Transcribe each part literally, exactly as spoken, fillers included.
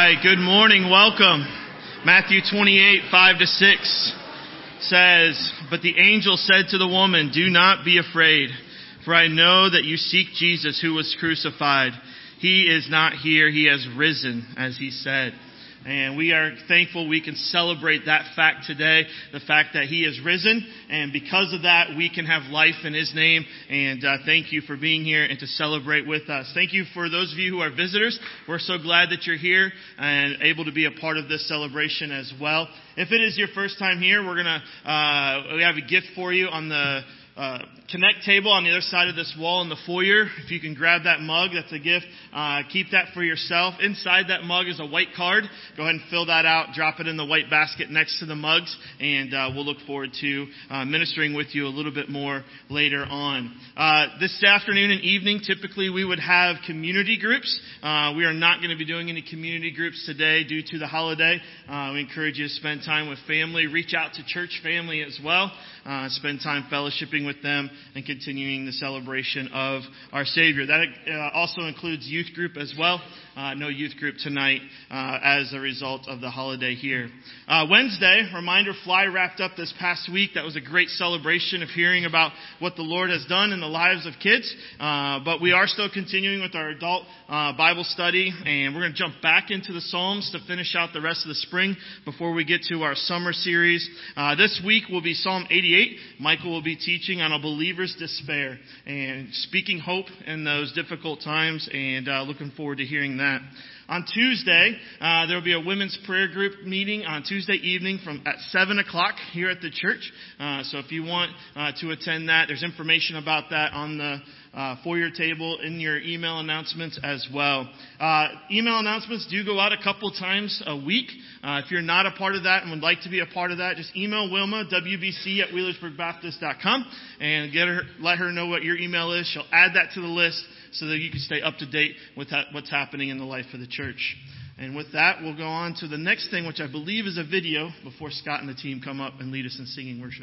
right, good morning, welcome. Matthew twenty-eight, five to six says, "But the angel said to the woman, 'Do not be afraid, for I know that you seek Jesus who was crucified. He is not here, he has risen, as he said.'" And we are thankful we can celebrate that fact today, the fact that he is risen. And because of that, we can have life in his name. And uh, thank you for being here and to celebrate with us. Thank you for those of you who are visitors. We're so glad that you're here and able to be a part of this celebration as well. If it is your first time here, we're going to, uh, we have a gift for you on the Uh, connect table on the other side of this wall in the foyer. If you can grab that mug, that's a gift. Uh, keep that for yourself. Inside that mug is a white card. Go ahead and fill that out. Drop it in the white basket next to the mugs. And uh, we'll look forward to uh, ministering with you a little bit more later on. Uh, this afternoon and evening, typically we would have community groups. Uh, we are not going to be doing any community groups today due to the holiday. Uh, we encourage you to spend time with family. Reach out to church family as well. Uh, spend time fellowshipping with them and continuing the celebration of our Savior. That uh, also includes youth group as well. Uh, no youth group tonight uh, as a result of the holiday here. Uh, Wednesday, Reminder Fly wrapped up this past week. That was a great celebration of hearing about what the Lord has done in the lives of kids. Uh, but we are still continuing with our adult uh, Bible study, and we're going to jump back into the Psalms to finish out the rest of the spring before we get to our summer series. Uh, this week will be Psalm eighty-eight. Michael will be teaching on a believer's despair and speaking hope in those difficult times, and uh, looking forward to hearing that. On Tuesday, uh, there will be a women's prayer group meeting on Tuesday evening from at seven o'clock here at the church. Uh, so if you want uh, to attend that, there's information about that on the uh, foyer table in your email announcements as well. Uh, email announcements do go out a couple times a week. Uh, if you're not a part of that and would like to be a part of that, just email Wilma, W B C at Wheelersburg Baptist dot com, and get her, let her know what your email is. She'll add that to the list so that you can stay up to date with what's happening in the life of the church. And with that, we'll go on to the next thing, which I believe is a video, before Scott and the team come up and lead us in singing worship.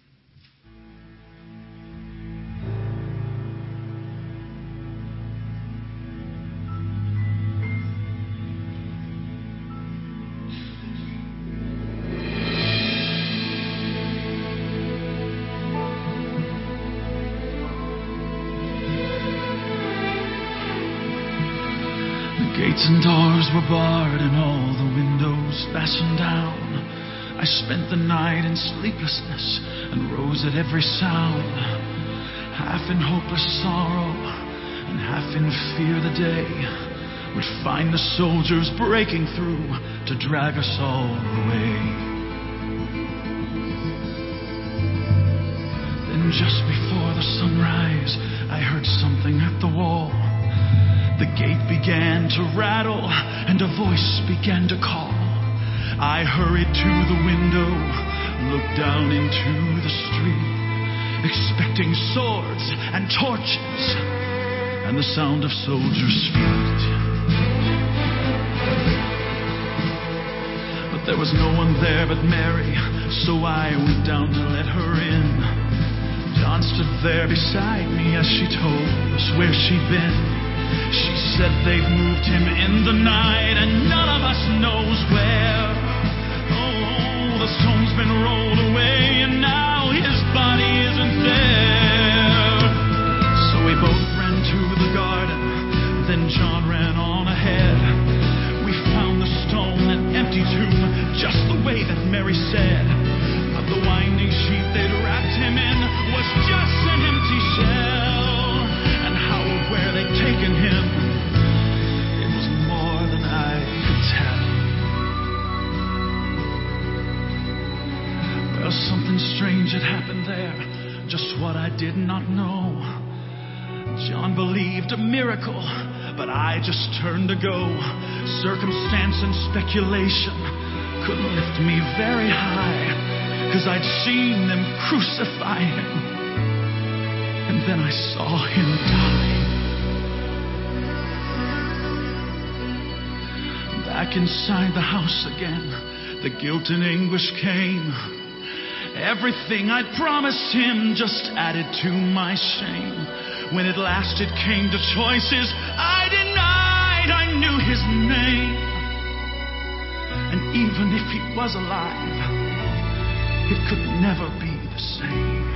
Gates and doors were barred and all the windows fastened down. I spent the night in sleeplessness and rose at every sound, half in hopeless sorrow and half in fear the day would find the soldiers breaking through to drag us all away. Then just before the sunrise, I heard something at the wall. The gate began to rattle and a voice began to call. I hurried to the window, looked down into the street, expecting swords and torches and the sound of soldiers' feet. But there was no one there but Mary, so I went down to let her in. John stood there beside me as she told us where she'd been. She said they've moved him in the night and none of us knows where. Oh, the stone's been rolled away and now his body isn't there. So we both ran to the garden, then John ran on ahead. We found the stone, an empty tomb, just the way that Mary said. But the winding sheet they'd wrapped him in was just an empty shell. Where they'd taken him, it was more than I could tell. Well, something strange had happened there, just what I did not know. John believed a miracle, but I just turned to go. Circumstance and speculation couldn't lift me very high, 'cause I'd seen them crucify him, and then I saw him die. Back inside the house again, the guilt and anguish came. Everything I'd promised him just added to my shame. When at last it came to choices, I denied I knew his name. even if he was alive, it could never be the same.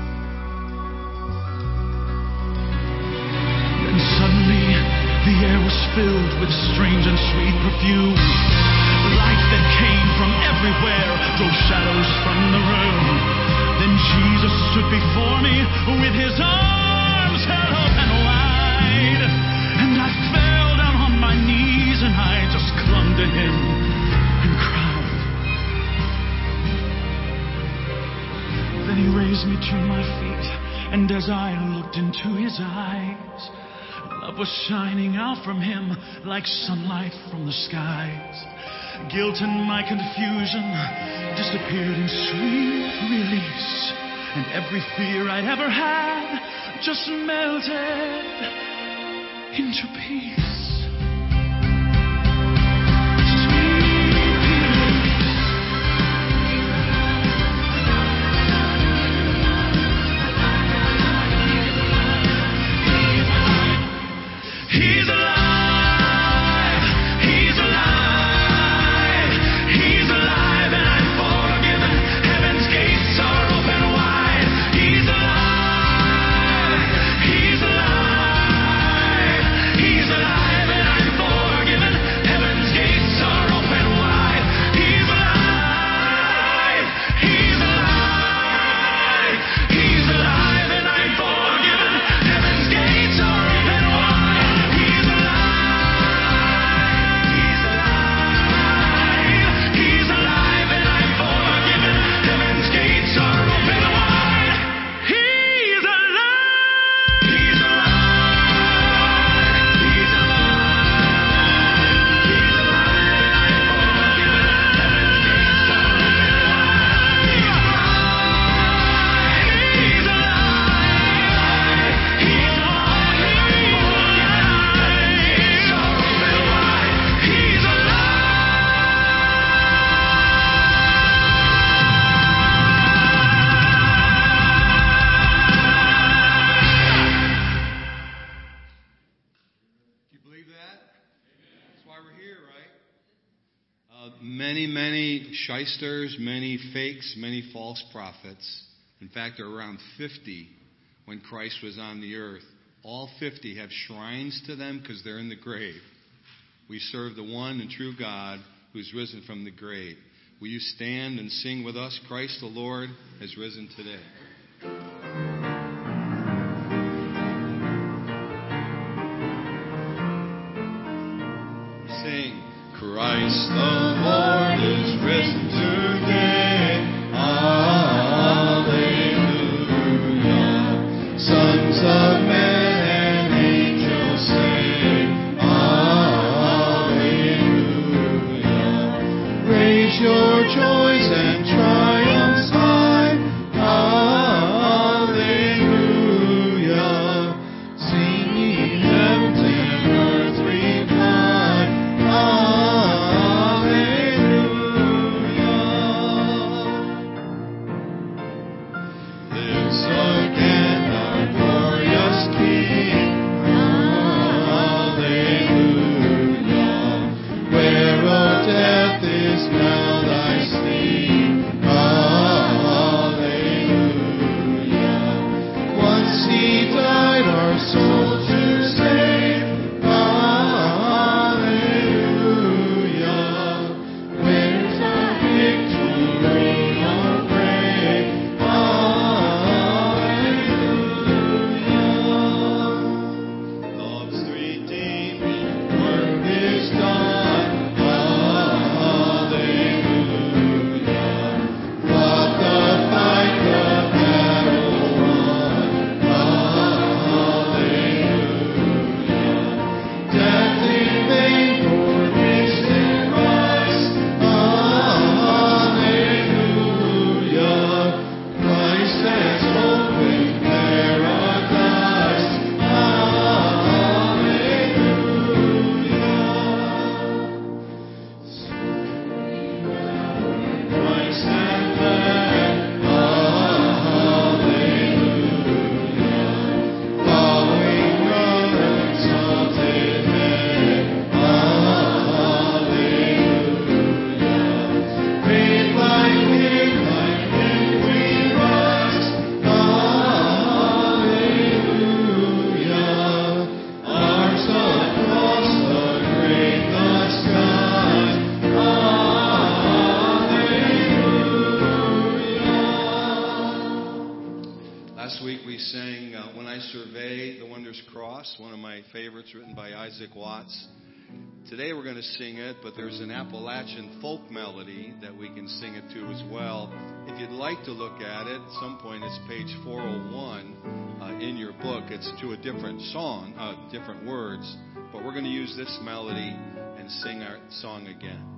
Then suddenly, the air was filled with strange and sweet perfume. Light that came from everywhere drove shadows from the room. Then Jesus stood before me with his arms held open wide. And I fell down on my knees and I just clung to him and cried. Then he raised me to my feet, and as I looked into his eyes, love was shining out from him like sunlight from the skies. Guilt and my confusion disappeared in sweet release, and every fear I'd ever had just melted into peace. Shysters, many fakes, many false prophets. In fact, there are around fifty when Christ was on the earth. All fifty have shrines to them because they're in the grave. We serve the one and true God who's risen from the grave. Will you stand and sing with us? Christ the Lord has risen today. Sing. Christ the Lord is risen today. Alleluia. Sons of men and angels sing. Alleluia. Raise your joys and triumphs high. Alleluia. Sing ye heavens and earth reply. Now thy sleep. Survey the Wondrous Cross, one of my favorites, written by Isaac Watts. Today we're going to sing it, but there's an Appalachian folk melody that we can sing it to as well. If you'd like to look at it, at some point it's page four oh one uh, in your book. It's to a different song, uh, different words, but we're going to use this melody and sing our song again.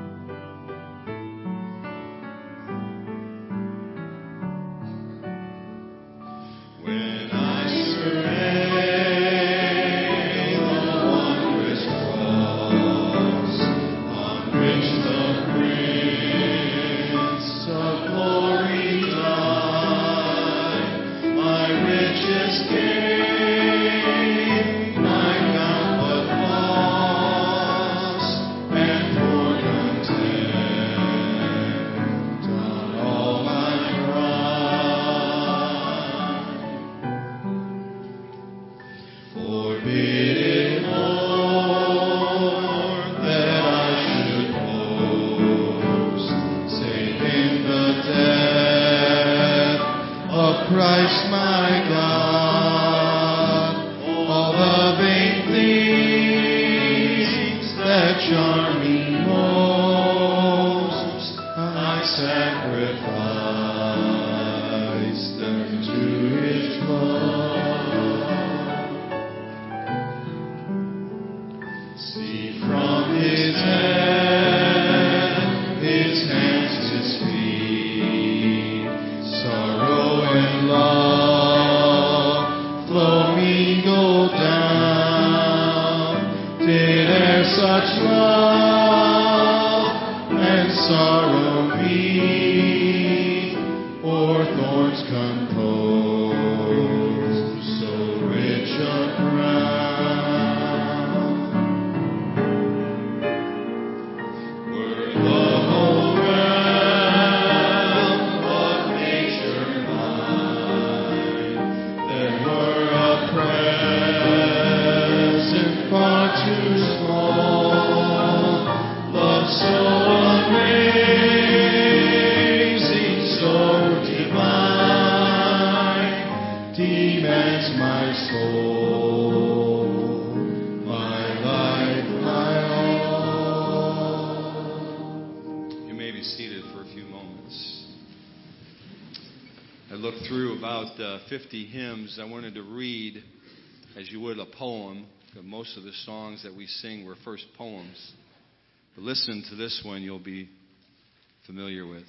fifty hymns. I wanted to read, as you would, a poem. Most of the songs that we sing were first poems. But listen to this one you'll be familiar with.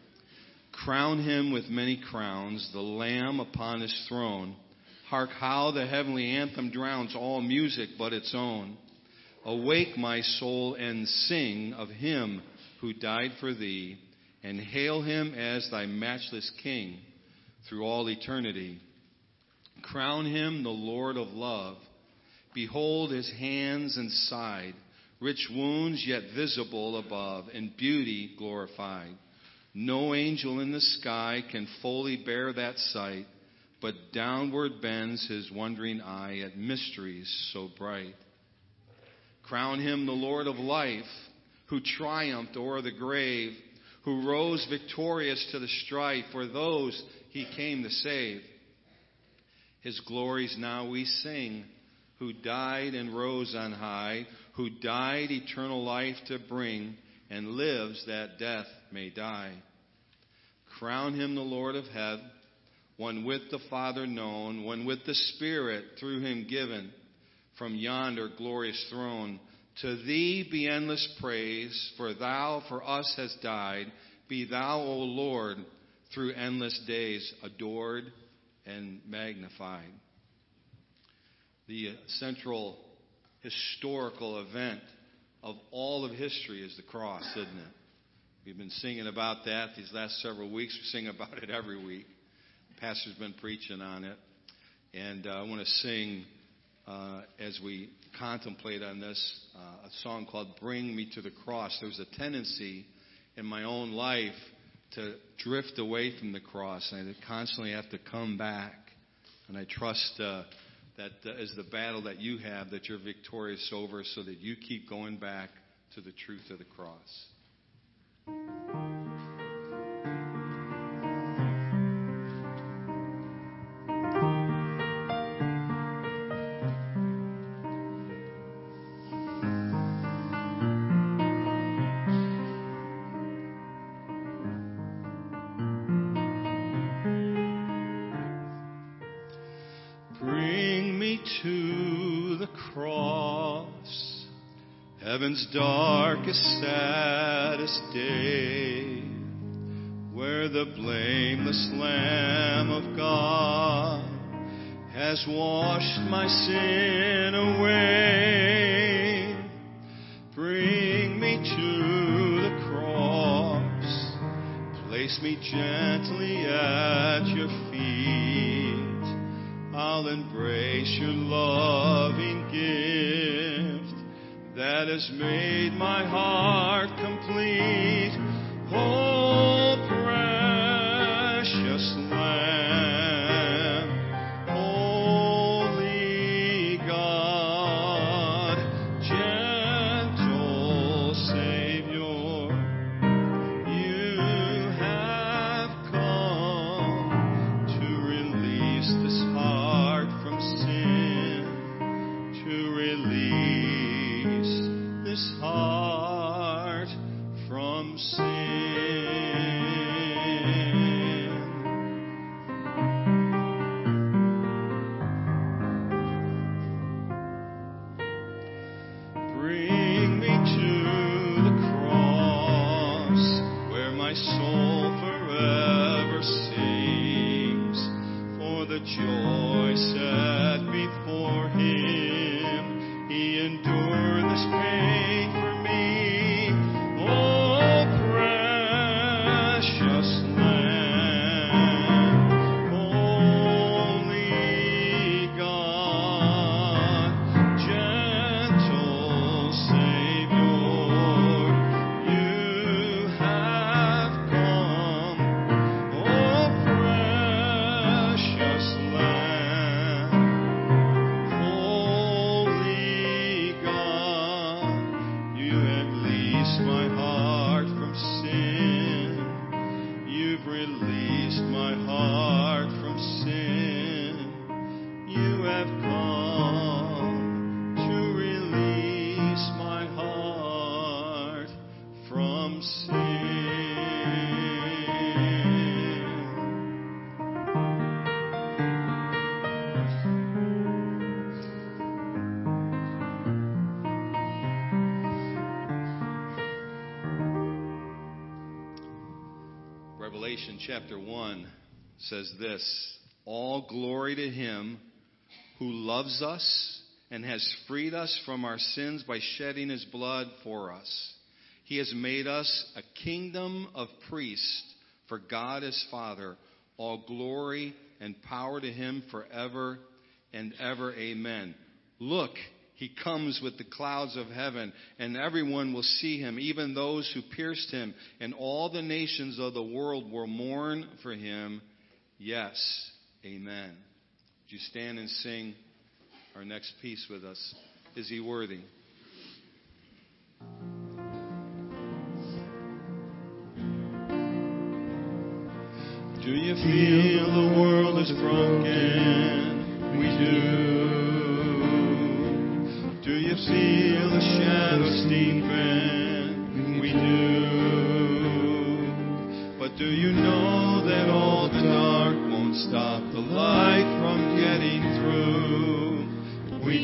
Crown him with many crowns, the Lamb upon his throne. Hark how the heavenly anthem drowns all music but its own. Awake, my soul, and sing of him who died for thee, and hail him as thy matchless King through all eternity. Crown him the Lord of love. Behold his hands and side, rich wounds yet visible above, and beauty glorified. No angel in the sky can fully bear that sight, but downward bends his wondering eye at mysteries so bright. Crown him the Lord of life, who triumphed o'er the grave, who rose victorious to the strife for those he came to save. His glories now we sing, who died and rose on high, who died eternal life to bring, and lives that death may die. Crown him the Lord of heaven, one with the Father known, one with the Spirit through him given, from yonder glorious throne. To thee be endless praise, for thou for us hast died. Be thou, O Lord, through endless days adored and magnified. The central historical event of all of history is the cross, isn't it? We've been singing about that these last several weeks. We sing about it every week. The pastor's been preaching on it. And uh, I want to sing, uh, as we contemplate on this, uh, a song called Bring Me to the Cross. There's a tendency in my own life to drift away from the cross, and I constantly have to come back. And I trust uh, that uh, as the battle that you have, that you're victorious over, so that you keep going back to the truth of the cross. Heaven's darkest, saddest day, where the blameless Lamb of God has washed my sin away. Bring me to the cross, place me gently at your feet. I'll embrace your loving gift that has made my heart complete. Oh, precious Lamb, holy God, gentle Savior, you have come to release this heart from sin, to release this heart from sin. Bring me to the cross, where my soul forever sings, for the joy set before him. He endured this pain for me. Oh, precious Lamb, holy God, gentle Savior, you have come. Oh, precious Lamb, holy God, you have released my heart from sin. You've released my heart from sin. You have come to release my heart from sin. Revelation chapter one says this: all glory to him who loves us and has freed us from our sins by shedding his blood for us. He has made us a kingdom of priests for God his Father. All glory and power to him forever and ever. Amen. Look, he comes with the clouds of heaven, and everyone will see him, even those who pierced him, and all the nations of the world will mourn for him. Yes, amen. Would you stand and sing our next piece with us? Is he worthy? Do you feel the world is broken? We do. Do you feel the shadows deepen? We do. But do you know that all the dark won't stop the light from getting through? We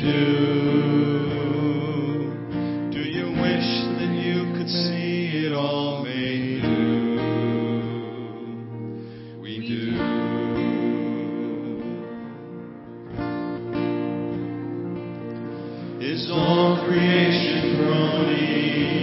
do. Do you wish that you could see it all made new? We do. Is all creation groaning?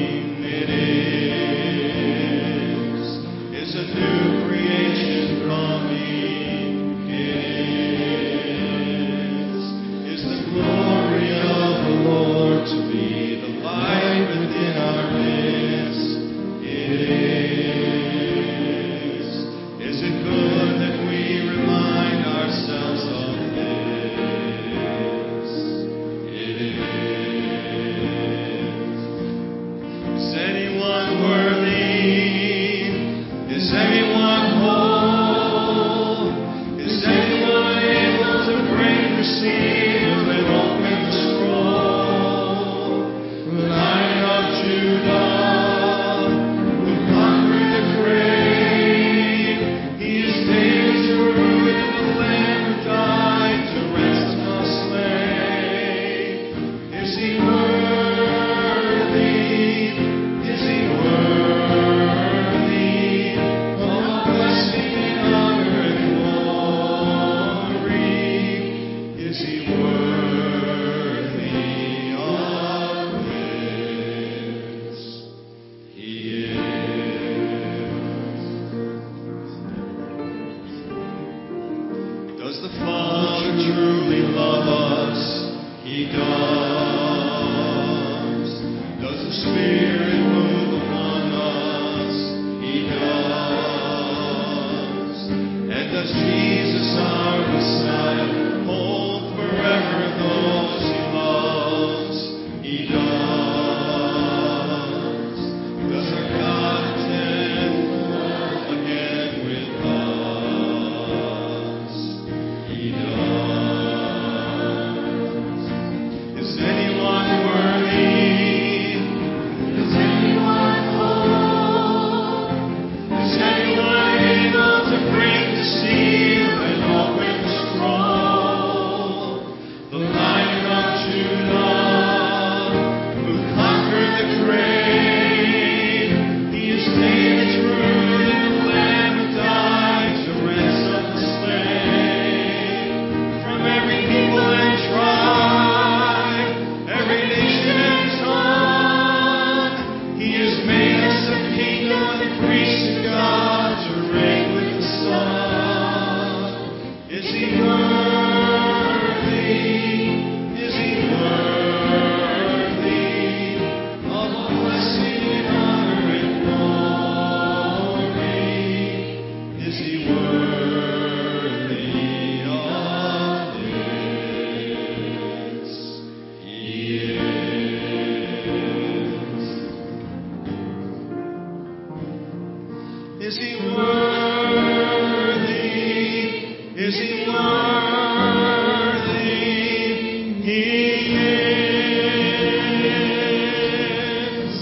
the Father truly love us? He does. Does the Spirit move among us? He does. And does Jesus, our Messiah, hold forever those He loves? He does. Does our God attend again with us? He does. Is anyone worthy? Is anyone whole? Is anyone able to break the seal and open the scroll? The Lion of Judah, who conquered the grave, He is David's root and the Lamb who died to ransom the slave. From every people and tribe, every nation and tongue, He has made us a kingdom and priests of God to reign with the Son. Is He worthy? Is He worthy of all blessing and honor and glory? Is He worthy of this? He is. Is He worthy? Is He worthy? He is.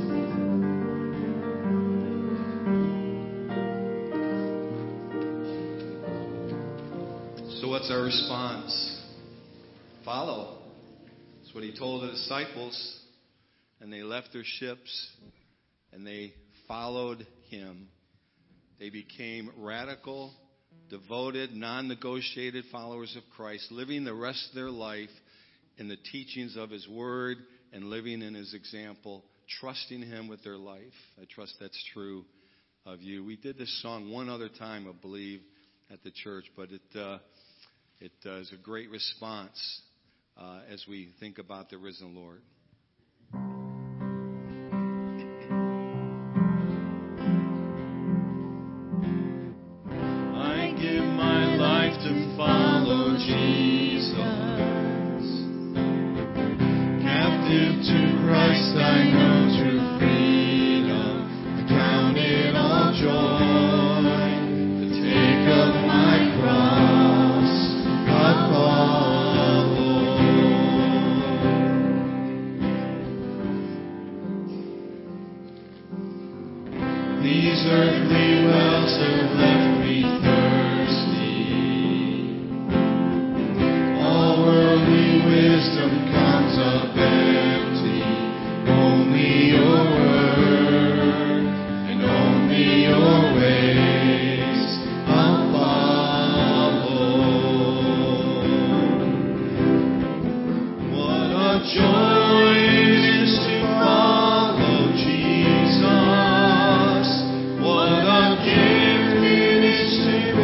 So what's our response? Follow. That's what He told the disciples. And they left their ships and they followed Him. They became radical, devoted, non-negotiated followers of Christ, living the rest of their life in the teachings of His Word and living in His example, trusting Him with their life. I trust that's true of you. We did this song one other time, I believe, at the church, but it uh, it uh, is a great response uh, as we think about the risen Lord. I give my life to follow Jesus. Captive to Christ, I know true freedom. I count it all joy to take up my cross. I follow. These earthly wells have left me thirsty. All worldly wisdom comes up empty. Only your word and only your ways I'll follow. What a joy it is to follow Jesus. What a gift it is to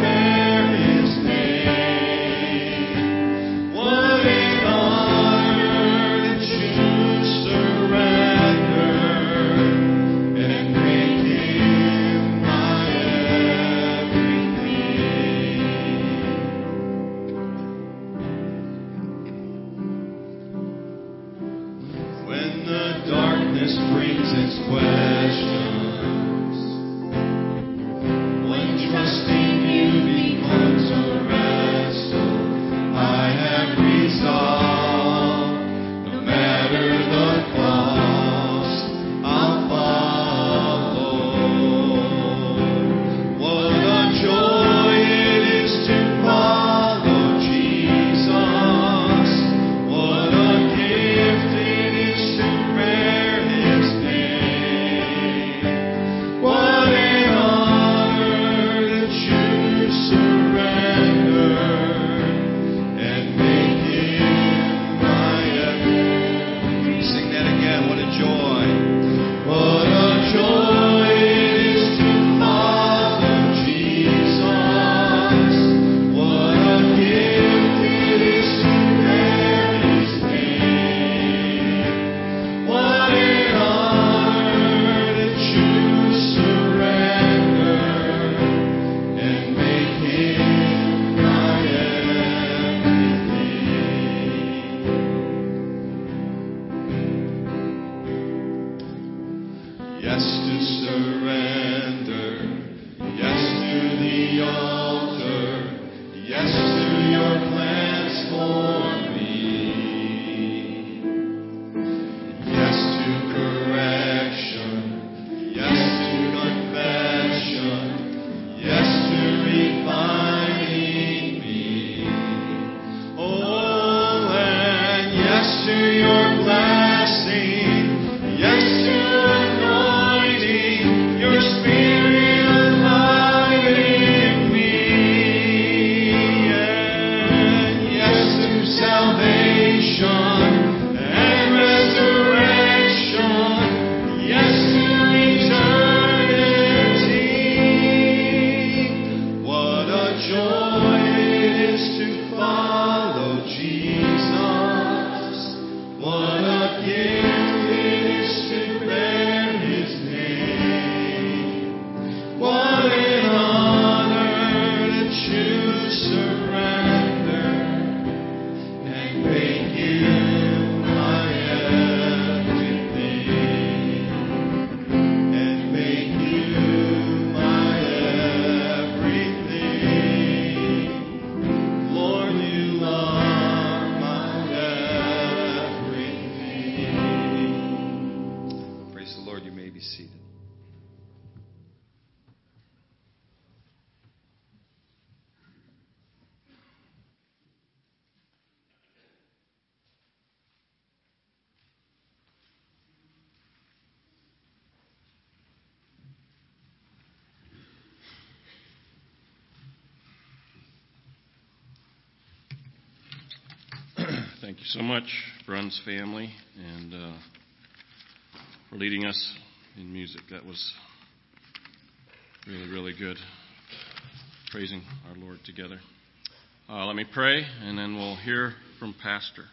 Thank you so much, Brun's family, and uh, for leading us in music. That was really, really good, praising our Lord together. Uh, let me pray, and then we'll hear from Pastor.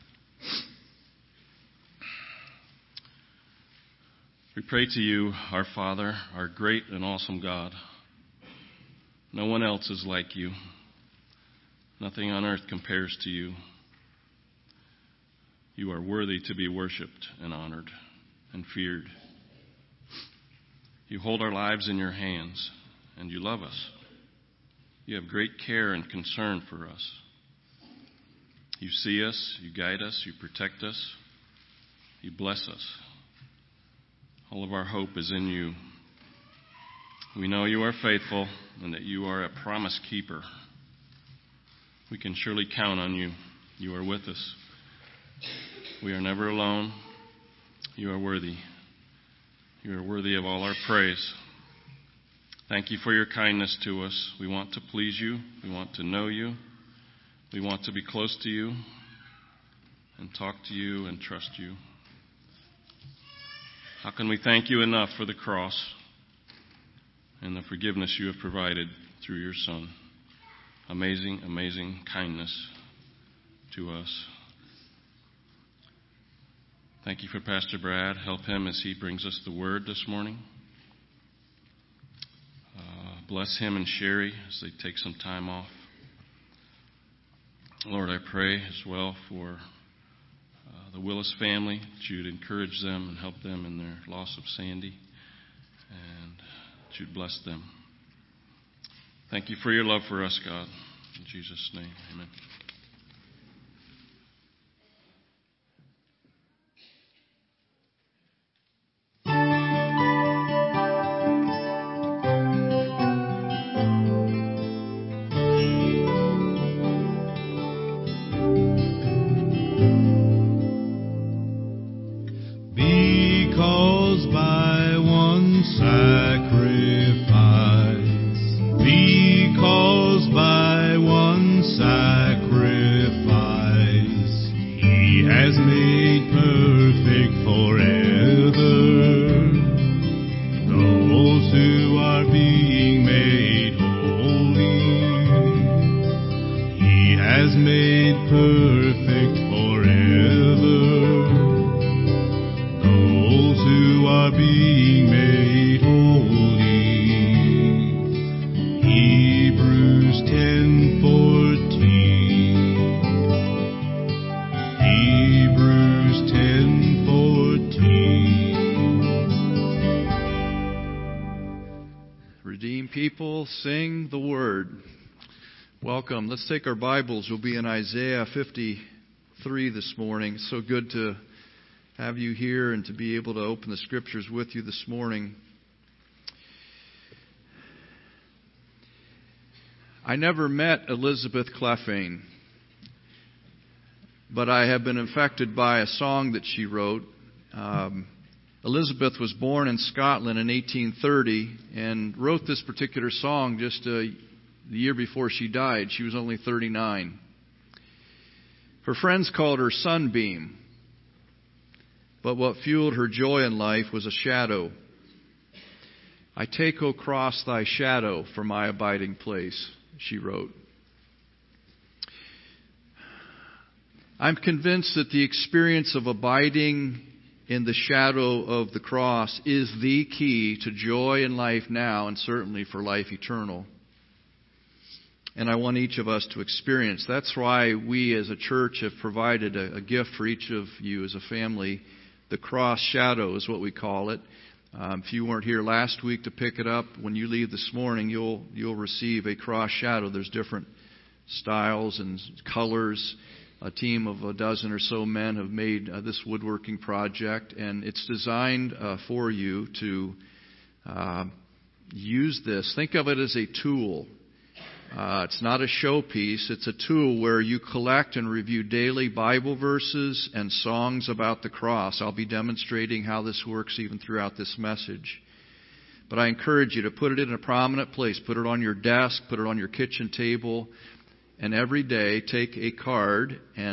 We pray to you, our Father, our great and awesome God. No one else is like you. Nothing on earth compares to you. You are worthy to be worshiped and honored and feared. You hold our lives in your hands, and you love us. You have great care and concern for us. You see us, you guide us, you protect us, you bless us. All of our hope is in you. We know you are faithful and that you are a promise keeper. We can surely count on you. You are with us. We are never alone. You are worthy. You are worthy of all our praise. Thank you for your kindness to us. We want to please you. We want to know you. We want to be close to you and talk to you and trust you. How can we thank you enough for the cross and the forgiveness you have provided through your Son? Amazing, amazing kindness to us. Thank you for Pastor Brad. Help him as he brings us the word this morning. Uh, bless him and Sherry as they take some time off. Lord, I pray as well for uh, the Willis family, that you'd encourage them and help them in their loss of Sandy, and that you'd bless them. Thank you for your love for us, God. In Jesus' name, amen. Let's take our Bibles. We'll be in Isaiah fifty-three this morning. It's so good to have you here and to be able to open the Scriptures with you this morning. I never met Elizabeth Clefane, but I have been affected by a song that she wrote. Um, Elizabeth was born in Scotland in eighteen thirty and wrote this particular song just a The year before she died. She was only thirty-nine. Her friends called her Sunbeam, but what fueled her joy in life was a shadow. I take, O cross, thy shadow for my abiding place, she wrote. I'm convinced that the experience of abiding in the shadow of the cross is the key to joy in life now and certainly for life eternal. And I want each of us to experience. That's why we as a church have provided a, a gift for each of you as a family. The cross shadow is what we call it. Um, if you weren't here last week to pick it up, when you leave this morning, you'll you'll receive a cross shadow. There's different styles and colors. A team of a dozen or so men have made uh, this woodworking project, and it's designed uh, for you to uh, use this. Think of it as a tool. Uh, it's not a showpiece. It's a tool where you collect and review daily Bible verses and songs about the cross. I'll be demonstrating how this works even throughout this message. But I encourage you to put it in a prominent place. Put it on your desk. Put it on your kitchen table. And every day take a card and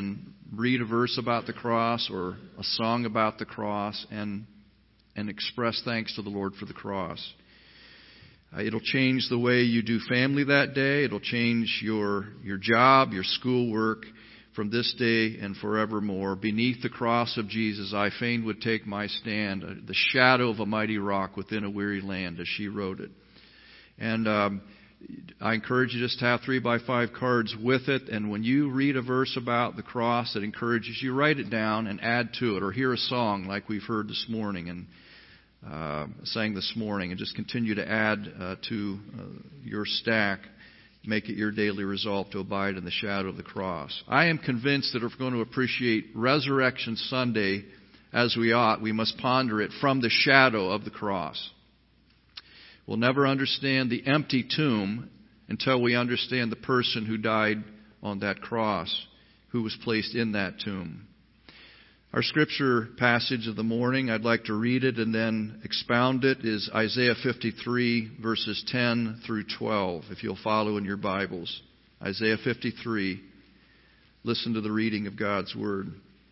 read a verse about the cross or a song about the cross and and express thanks to the Lord for the cross. Uh, it'll change the way you do family that day. It'll change your your job, your schoolwork from this day and forevermore. Beneath the cross of Jesus, I fain would take my stand, uh, the shadow of a mighty rock within a weary land, as she wrote it. And um, I encourage you just to have three by five cards with it. And when you read a verse about the cross that encourages you, write it down and add to it, or hear a song like we've heard this morning and uh, sang this morning, and just continue to add uh, to uh, your stack. Make it your daily resolve to abide in the shadow of the cross. I am convinced that if we're going to appreciate Resurrection Sunday as we ought, we must ponder it from the shadow of the cross. We'll never understand the empty tomb until we understand the person who died on that cross, who was placed in that tomb. Our scripture passage of the morning, I'd like to read it and then expound it, is Isaiah fifty-three, verses ten through twelve, if you'll follow in your Bibles. Isaiah fifty-three. Listen to the reading of God's Word.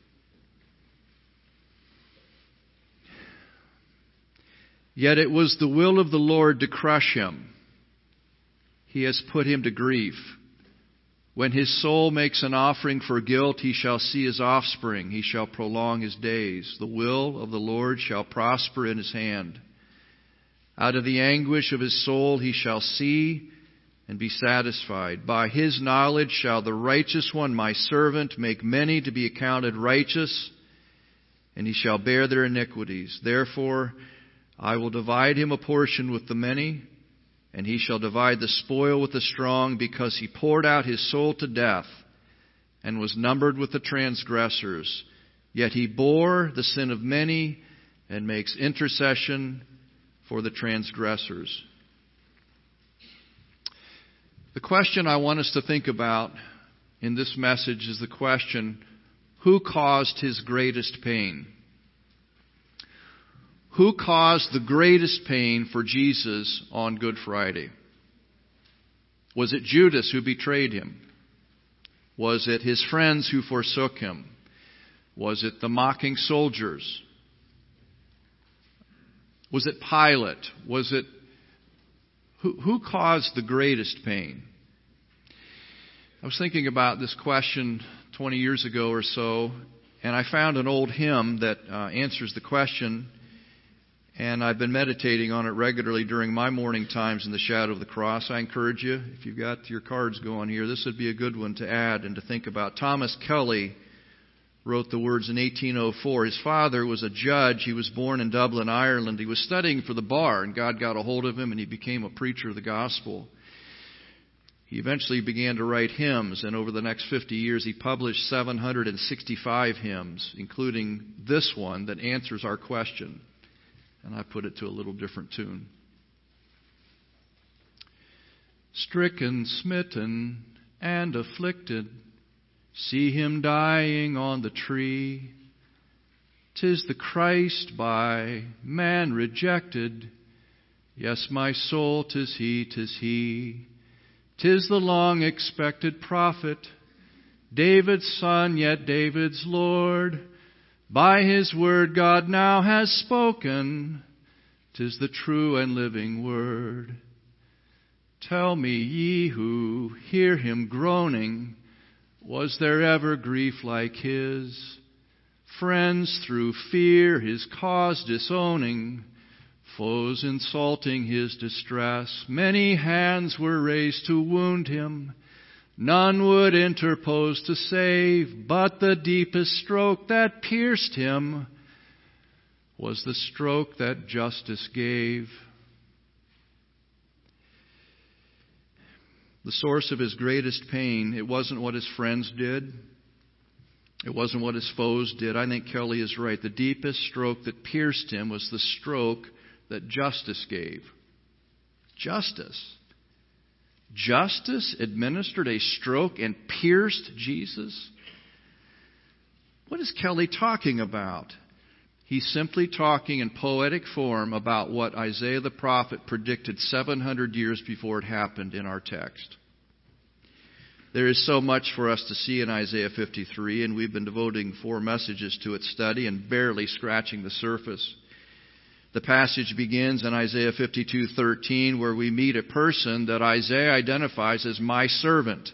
Yet it was the will of the Lord to crush him. He has put him to grief. When his soul makes an offering for guilt, he shall see his offspring. He shall prolong his days. The will of the Lord shall prosper in his hand. Out of the anguish of his soul he shall see and be satisfied. By his knowledge shall the righteous one, my servant, make many to be accounted righteous, and he shall bear their iniquities. Therefore I will divide him a portion with the many, and he shall divide the spoil with the strong, because he poured out his soul to death and was numbered with the transgressors. Yet he bore the sin of many and makes intercession for the transgressors. The question I want us to think about in this message is the question, who caused his greatest pain? Who caused the greatest pain for Jesus on Good Friday? Was it Judas who betrayed him? Was it his friends who forsook him? Was it the mocking soldiers? Was it Pilate? Was it who, who caused the greatest pain? I was thinking about this question twenty years ago or so, and I found an old hymn that uh, answers the question. And I've been meditating on it regularly during my morning times in the shadow of the cross. I encourage you, if you've got your cards going here, this would be a good one to add and to think about. Thomas Kelly wrote the words in eighteen oh four. His father was a judge. He was born in Dublin, Ireland. He was studying for the bar, and God got a hold of him, and he became a preacher of the gospel. He eventually began to write hymns, and over the next fifty years he published seven hundred sixty-five hymns, including this one that answers our question. And I put it to a little different tune. Stricken, smitten, and afflicted, see him dying on the tree. 'Tis the Christ by man rejected. Yes, my soul, 'tis he, 'tis he. 'Tis the long-expected prophet, David's son, yet David's Lord. By his word God now has spoken. 'Tis the true and living word. Tell me, ye who hear him groaning, was there ever grief like his? Friends through fear his cause disowning, foes insulting his distress. Many hands were raised to wound him, none would interpose to save, but the deepest stroke that pierced him was the stroke that justice gave. The source of his greatest pain, it wasn't what his friends did. It wasn't what his foes did. I think Kelly is right. The deepest stroke that pierced him was the stroke that justice gave. Justice. Justice administered a stroke and pierced Jesus? What is Kelly talking about? He's simply talking in poetic form about what Isaiah the prophet predicted seven hundred years before it happened in our text. There is so much for us to see in Isaiah fifty-three, and we've been devoting four messages to its study and barely scratching the surface. The passage begins in Isaiah fifty-two thirteen, where we meet a person that Isaiah identifies as my servant.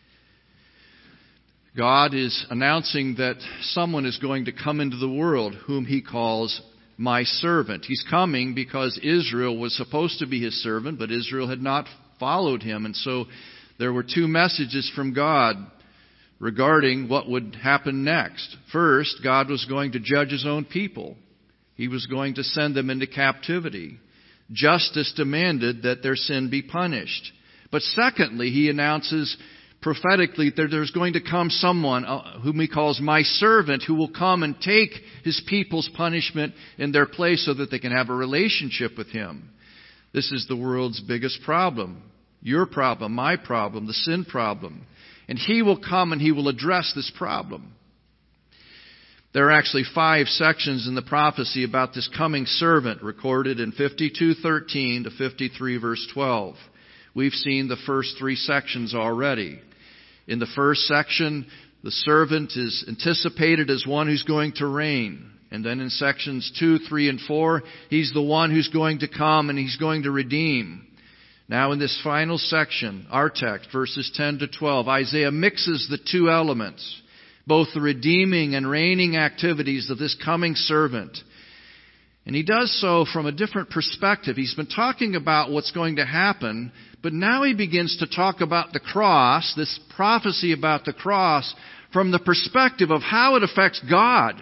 God is announcing that someone is going to come into the world whom He calls my servant. He's coming because Israel was supposed to be His servant, but Israel had not followed Him. And so there were two messages from God regarding what would happen next. First, God was going to judge His own people. He was going to send them into captivity. Justice demanded that their sin be punished. But secondly, He announces prophetically that there's going to come someone whom He calls my servant, who will come and take His people's punishment in their place so that they can have a relationship with Him. This is the world's biggest problem. Your problem, my problem, the sin problem. And He will come and He will address this problem. There are actually five sections in the prophecy about this coming servant recorded in fifty-two thirteen to fifty-three verse twelve. We've seen the first three sections already. In the first section, the servant is anticipated as one who's going to reign. And then in sections two, three, and four, He's the one who's going to come and He's going to redeem. Now in this final section, our text, verses ten to twelve, Isaiah mixes the two elements, both the redeeming and reigning activities of this coming servant. And He does so from a different perspective. He's been talking about what's going to happen, but now He begins to talk about the cross, this prophecy about the cross, from the perspective of how it affects God.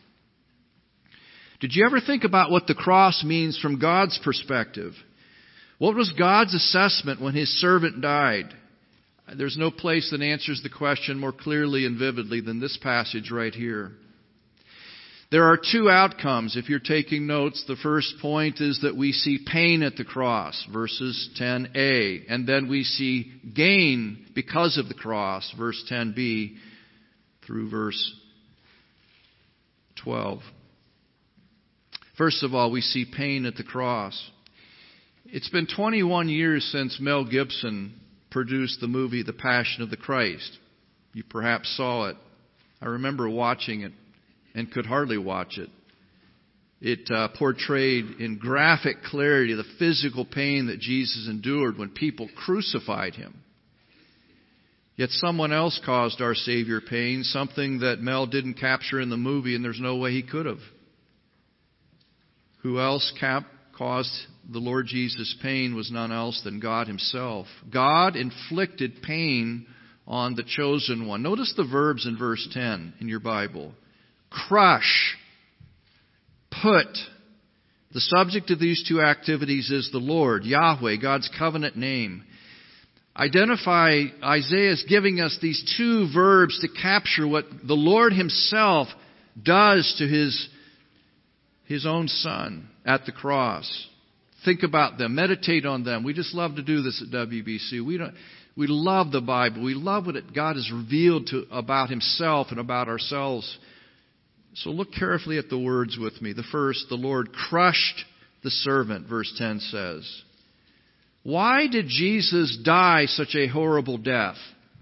Did you ever think about what the cross means from God's perspective? What was God's assessment when His servant died? There's no place that answers the question more clearly and vividly than this passage right here. There are two outcomes if you're taking notes. The first point is that we see pain at the cross, verses ten a. And then we see gain because of the cross, verse ten b through verse twelve. First of all, we see pain at the cross. It's been twenty-one years since Mel Gibson produced the movie The Passion of the Christ. You perhaps saw it. I remember watching it and could hardly watch it. It uh, portrayed in graphic clarity the physical pain that Jesus endured when people crucified Him. Yet someone else caused our Savior pain, something that Mel didn't capture in the movie, and there's no way he could have. Who else cap- caused the Lord Jesus pain was none else than God Himself. God inflicted pain on the chosen one. Notice the verbs in verse ten in your Bible. Crush, put. The subject of these two activities is the Lord, Yahweh, God's covenant name. Identify, Isaiah is giving us these two verbs to capture what the Lord Himself does to His, His own Son at the cross. Think about them. Meditate on them. We just love to do this at W B C. We don't, we love the Bible. We love what it, God has revealed to, about Himself and about ourselves. So look carefully at the words with me. The first, the Lord crushed the servant, verse ten says. Why did Jesus die such a horrible death?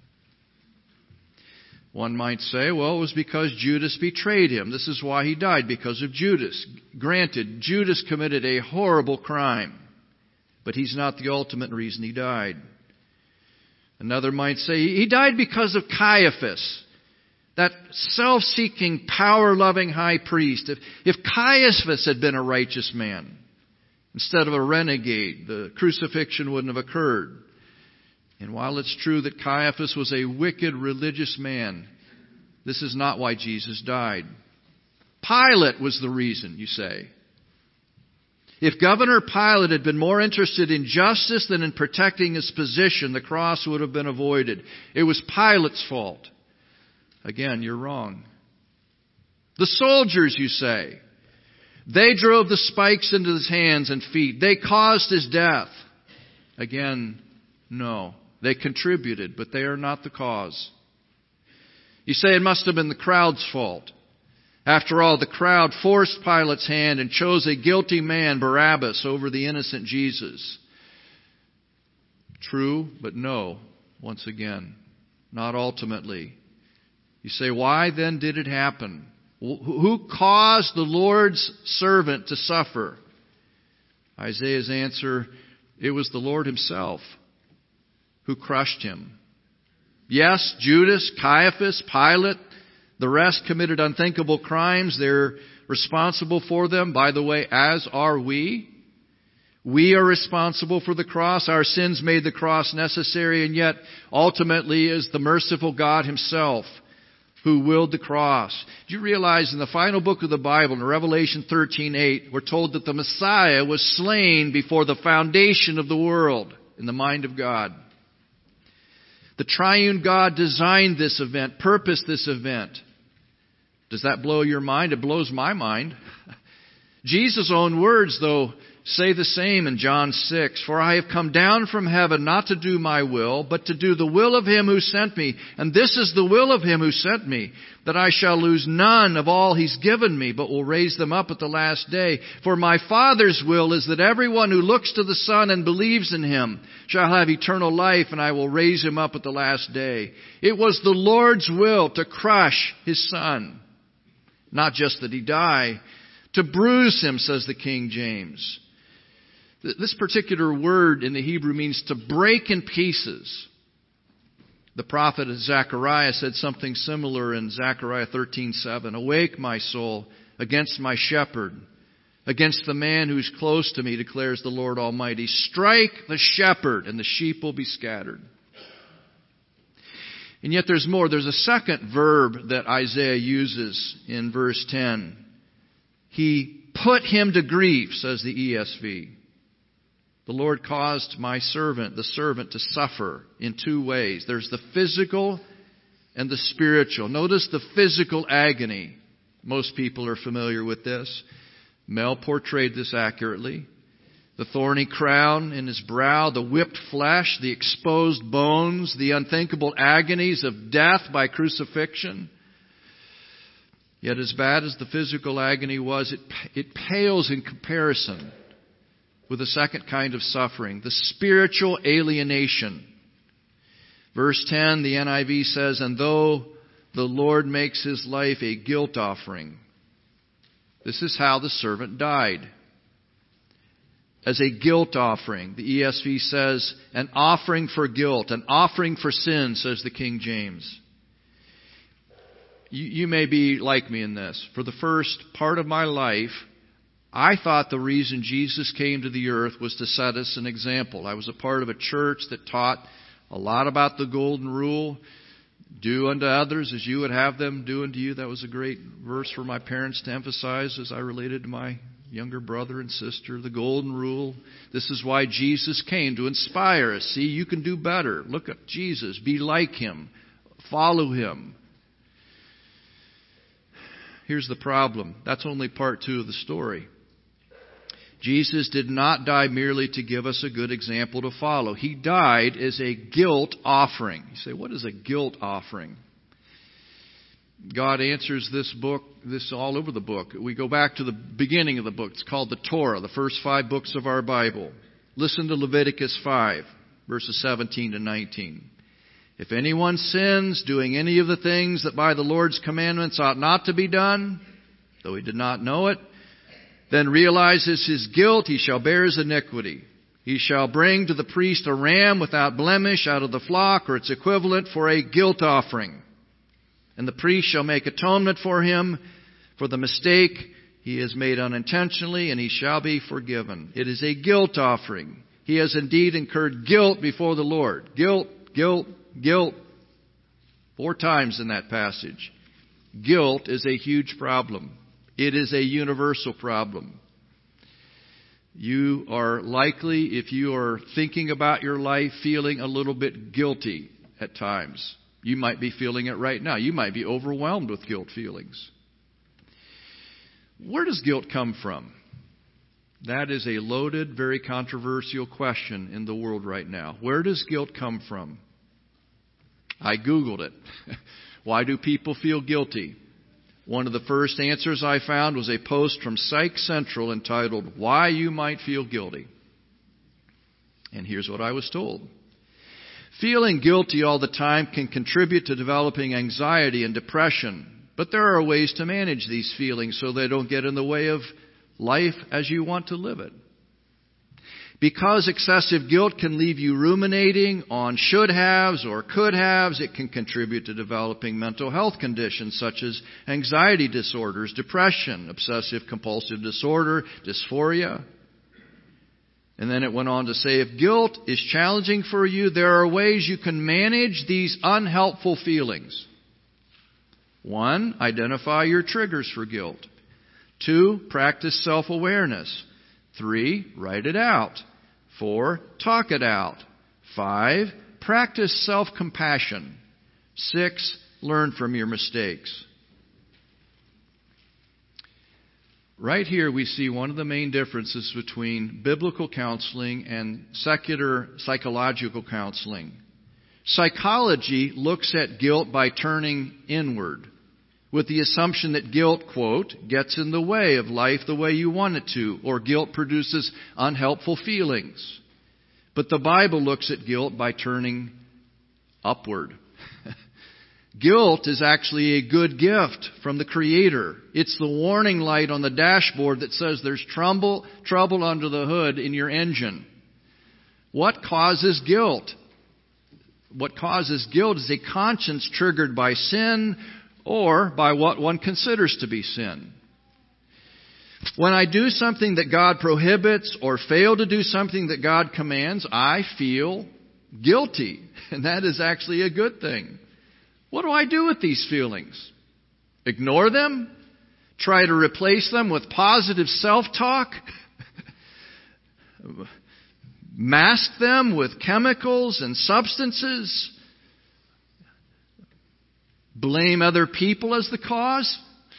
One might say, well, it was because Judas betrayed Him. This is why He died, because of Judas. Granted, Judas committed a horrible crime, but he's not the ultimate reason he died. Another might say, He died because of Caiaphas, that self-seeking, power-loving high priest. If, if Caiaphas had been a righteous man, instead of a renegade, the crucifixion wouldn't have occurred. And while it's true that Caiaphas was a wicked religious man, this is not why Jesus died. Pilate was the reason, you say. If Governor Pilate had been more interested in justice than in protecting his position, the cross would have been avoided. It was Pilate's fault. Again, you're wrong. The soldiers, you say. They drove the spikes into His hands and feet. They caused His death. Again, no. They contributed, but they are not the cause. You say it must have been the crowd's fault. After all, the crowd forced Pilate's hand and chose a guilty man, Barabbas, over the innocent Jesus. True, but no, once again. not ultimately. You say, why then did it happen? Who caused the Lord's servant to suffer? Isaiah's answer, it was the Lord Himself who crushed Him. Yes, Judas, Caiaphas, Pilate, the rest committed unthinkable crimes. They're responsible for them. By the way, as are we. We are responsible for the cross. Our sins made the cross necessary, and yet ultimately is the merciful God Himself who willed the cross. Do you realize in the final book of the Bible, in Revelation thirteen eight, we're told that the Messiah was slain before the foundation of the world in the mind of God. The triune God designed this event, purposed this event. Does that blow your mind? It blows my mind. Jesus' own words, though, say the same in John six. For I have come down from heaven not to do my will, but to do the will of Him who sent me. And this is the will of Him who sent me, that I shall lose none of all He's given me, but will raise them up at the last day. For my Father's will is that everyone who looks to the Son and believes in Him shall have eternal life, and I will raise him up at the last day. It was the Lord's will to crush His Son. Not just that He die, to bruise Him, says the King James. This particular word in the Hebrew means to break in pieces. The prophet Zechariah said something similar in Zechariah thirteen seven. Awake, my soul, against my shepherd, against the man who's close to me, declares the Lord Almighty. Strike the shepherd, and the sheep will be scattered. And yet there's more. There's a second verb that Isaiah uses in verse ten. He put him to grief, says the E S V. The Lord caused my servant, the servant, to suffer in two ways. There's the physical and the spiritual. Notice the physical agony. Most people are familiar with this. Mel portrayed this accurately. The thorny crown in his brow, the whipped flesh, the exposed bones, the unthinkable agonies of death by crucifixion. Yet as bad as the physical agony was, it, it pales in comparison with a second kind of suffering, the spiritual alienation. Verse ten, the N I V says, and though the Lord makes His life a guilt offering. This is how the servant died. As a guilt offering. The E S V says, an offering for guilt, an offering for sin, says the King James. You, you may be like me in this. For the first part of my life, I thought the reason Jesus came to the earth was to set us an example. I was a part of a church that taught a lot about the golden rule. Do unto others as you would have them do unto you. That was a great verse for my parents to emphasize as I related to my younger brother and sister. The golden rule. This is why Jesus came, to inspire us. See, you can do better. Look at Jesus. Be like Him. Follow Him. Here's the problem. That's only part two of the story. Jesus did not die merely to give us a good example to follow. He died as a guilt offering. You say, what is a guilt offering? God answers this book, this all over the book. We go back to the beginning of the book. It's called the Torah, the first five books of our Bible. Listen to Leviticus five, verses seventeen to nineteen. If anyone sins doing any of the things that by the Lord's commandments ought not to be done, though he did not know it, then realizes his guilt, he shall bear his iniquity. He shall bring to the priest a ram without blemish out of the flock or its equivalent for a guilt offering. And the priest shall make atonement for him for the mistake he has made unintentionally, and he shall be forgiven. It is a guilt offering. He has indeed incurred guilt before the Lord. Guilt, guilt, guilt. Four times in that passage. Guilt is a huge problem. It is a universal problem. You are likely, if you are thinking about your life, feeling a little bit guilty at times. You might be feeling it right now. You might be overwhelmed with guilt feelings. Where does guilt come from? That is a loaded, very controversial question in the world right now. Where does guilt come from? I Googled it. Why do people feel guilty? One of the first answers I found was a post from Psych Central entitled, Why You Might Feel Guilty. And here's what I was told. Feeling guilty all the time can contribute to developing anxiety and depression. But there are ways to manage these feelings so they don't get in the way of life as you want to live it. Because excessive guilt can leave you ruminating on should-haves or could-haves, it can contribute to developing mental health conditions such as anxiety disorders, depression, obsessive-compulsive disorder, dysphoria. And then it went on to say, if guilt is challenging for you, there are ways you can manage these unhelpful feelings. One, identify your triggers for guilt. Two, practice self-awareness. Three, write it out. Four, talk it out. Five, practice self-compassion. Six, learn from your mistakes. Right here we see one of the main differences between biblical counseling and secular psychological counseling. Psychology looks at guilt by turning inward, with the assumption that guilt, quote, gets in the way of life the way you want it to, or guilt produces unhelpful feelings. But the Bible looks at guilt by turning upward. Guilt is actually a good gift from the Creator. It's the warning light on the dashboard that says there's trouble, trouble under the hood in your engine. What causes guilt? What causes guilt is a conscience triggered by sin or by what one considers to be sin. When I do something that God prohibits or fail to do something that God commands, I feel guilty. And that is actually a good thing. What do I do with these feelings? Ignore them? Try to replace them with positive self-talk? Mask them with chemicals and substances? Blame other people as the cause?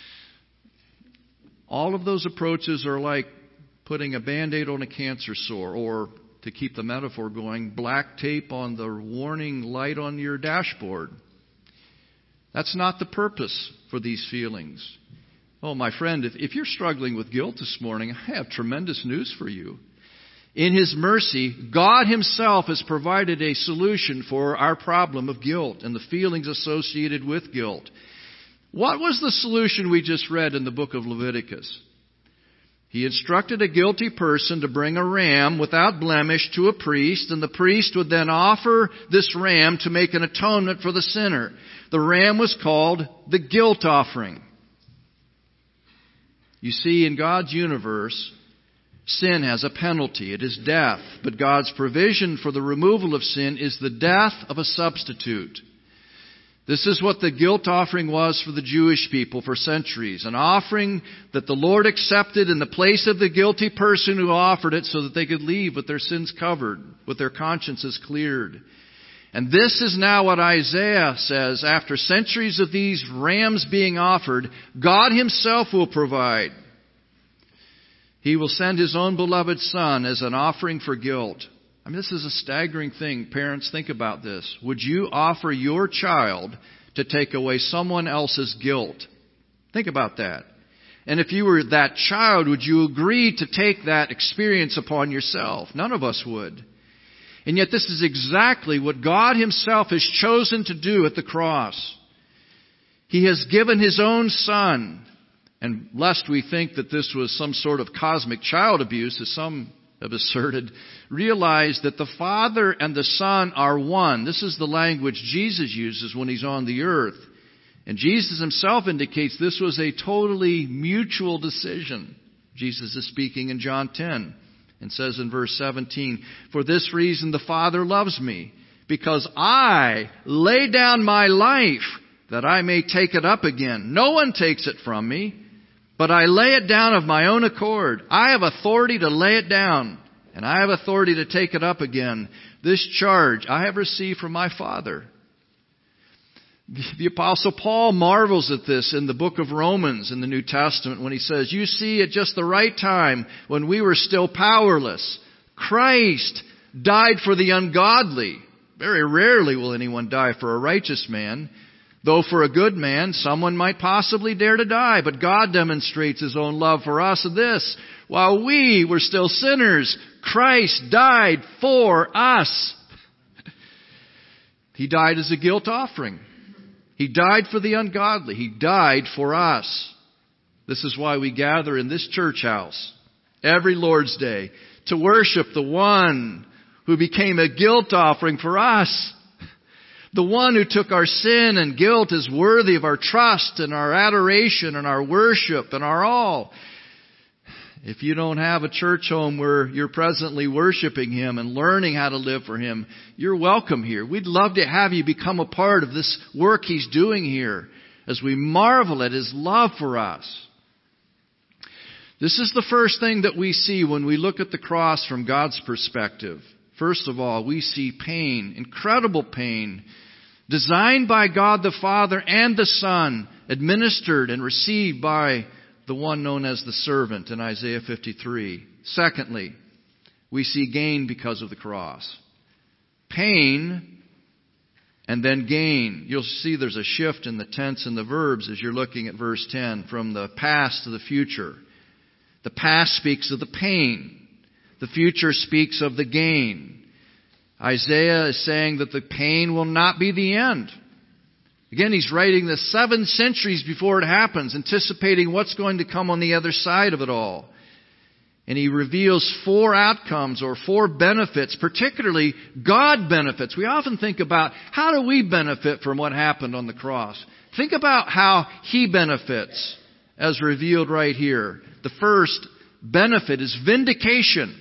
All of those approaches are like putting a Band-Aid on a cancer sore, or, to keep the metaphor going, black tape on the warning light on your dashboard. That's not the purpose for these feelings. Oh, my friend, if, if you're struggling with guilt this morning, I have tremendous news for you. In His mercy, God Himself has provided a solution for our problem of guilt and the feelings associated with guilt. What was the solution we just read in the book of Leviticus? He instructed a guilty person to bring a ram without blemish to a priest, and the priest would then offer this ram to make an atonement for the sinner. The ram was called the guilt offering. You see, in God's universe, sin has a penalty. It is death. But God's provision for the removal of sin is the death of a substitute. This is what the guilt offering was for the Jewish people for centuries. An offering that the Lord accepted in the place of the guilty person who offered it so that they could leave with their sins covered, with their consciences cleared. And this is now what Isaiah says. After centuries of these rams being offered, God Himself will provide. He will send His own beloved Son as an offering for guilt. I mean, this is a staggering thing. Parents, think about this. Would you offer your child to take away someone else's guilt? Think about that. And if you were that child, would you agree to take that experience upon yourself? None of us would. And yet this is exactly what God Himself has chosen to do at the cross. He has given His own Son. And lest we think that this was some sort of cosmic child abuse, as some have asserted, realize that the Father and the Son are one. This is the language Jesus uses when He's on the earth. And Jesus Himself indicates this was a totally mutual decision. Jesus is speaking in John ten and says in verse seventeen, "For this reason the Father loves me, because I lay down my life that I may take it up again. No one takes it from me, but I lay it down of my own accord. I have authority to lay it down, and I have authority to take it up again. This charge I have received from my Father." The Apostle Paul marvels at this in the book of Romans in the New Testament when he says, "You see, at just the right time, when we were still powerless, Christ died for the ungodly. Very rarely will anyone die for a righteous man. Though for a good man, someone might possibly dare to die. But God demonstrates His own love for us in this: while we were still sinners, Christ died for us." He died as a guilt offering. He died for the ungodly. He died for us. This is why we gather in this church house every Lord's Day to worship the one who became a guilt offering for us. The one who took our sin and guilt is worthy of our trust and our adoration and our worship and our all. If you don't have a church home where you're presently worshiping Him and learning how to live for Him, you're welcome here. We'd love to have you become a part of this work He's doing here as we marvel at His love for us. This is the first thing that we see when we look at the cross from God's perspective. First of all, we see pain, incredible pain, designed by God the Father and the Son, administered and received by the one known as the servant in Isaiah fifty-three. Secondly, we see gain because of the cross. Pain and then gain. You'll see there's a shift in the tense and the verbs as you're looking at verse ten, from the past to the future. The past speaks of the pain. The future speaks of the gain. Isaiah is saying that the pain will not be the end. Again, he's writing this seven centuries before it happens, anticipating what's going to come on the other side of it all. And he reveals four outcomes or four benefits, particularly God benefits. We often think about how do we benefit from what happened on the cross. Think about how He benefits as revealed right here. The first benefit is vindication.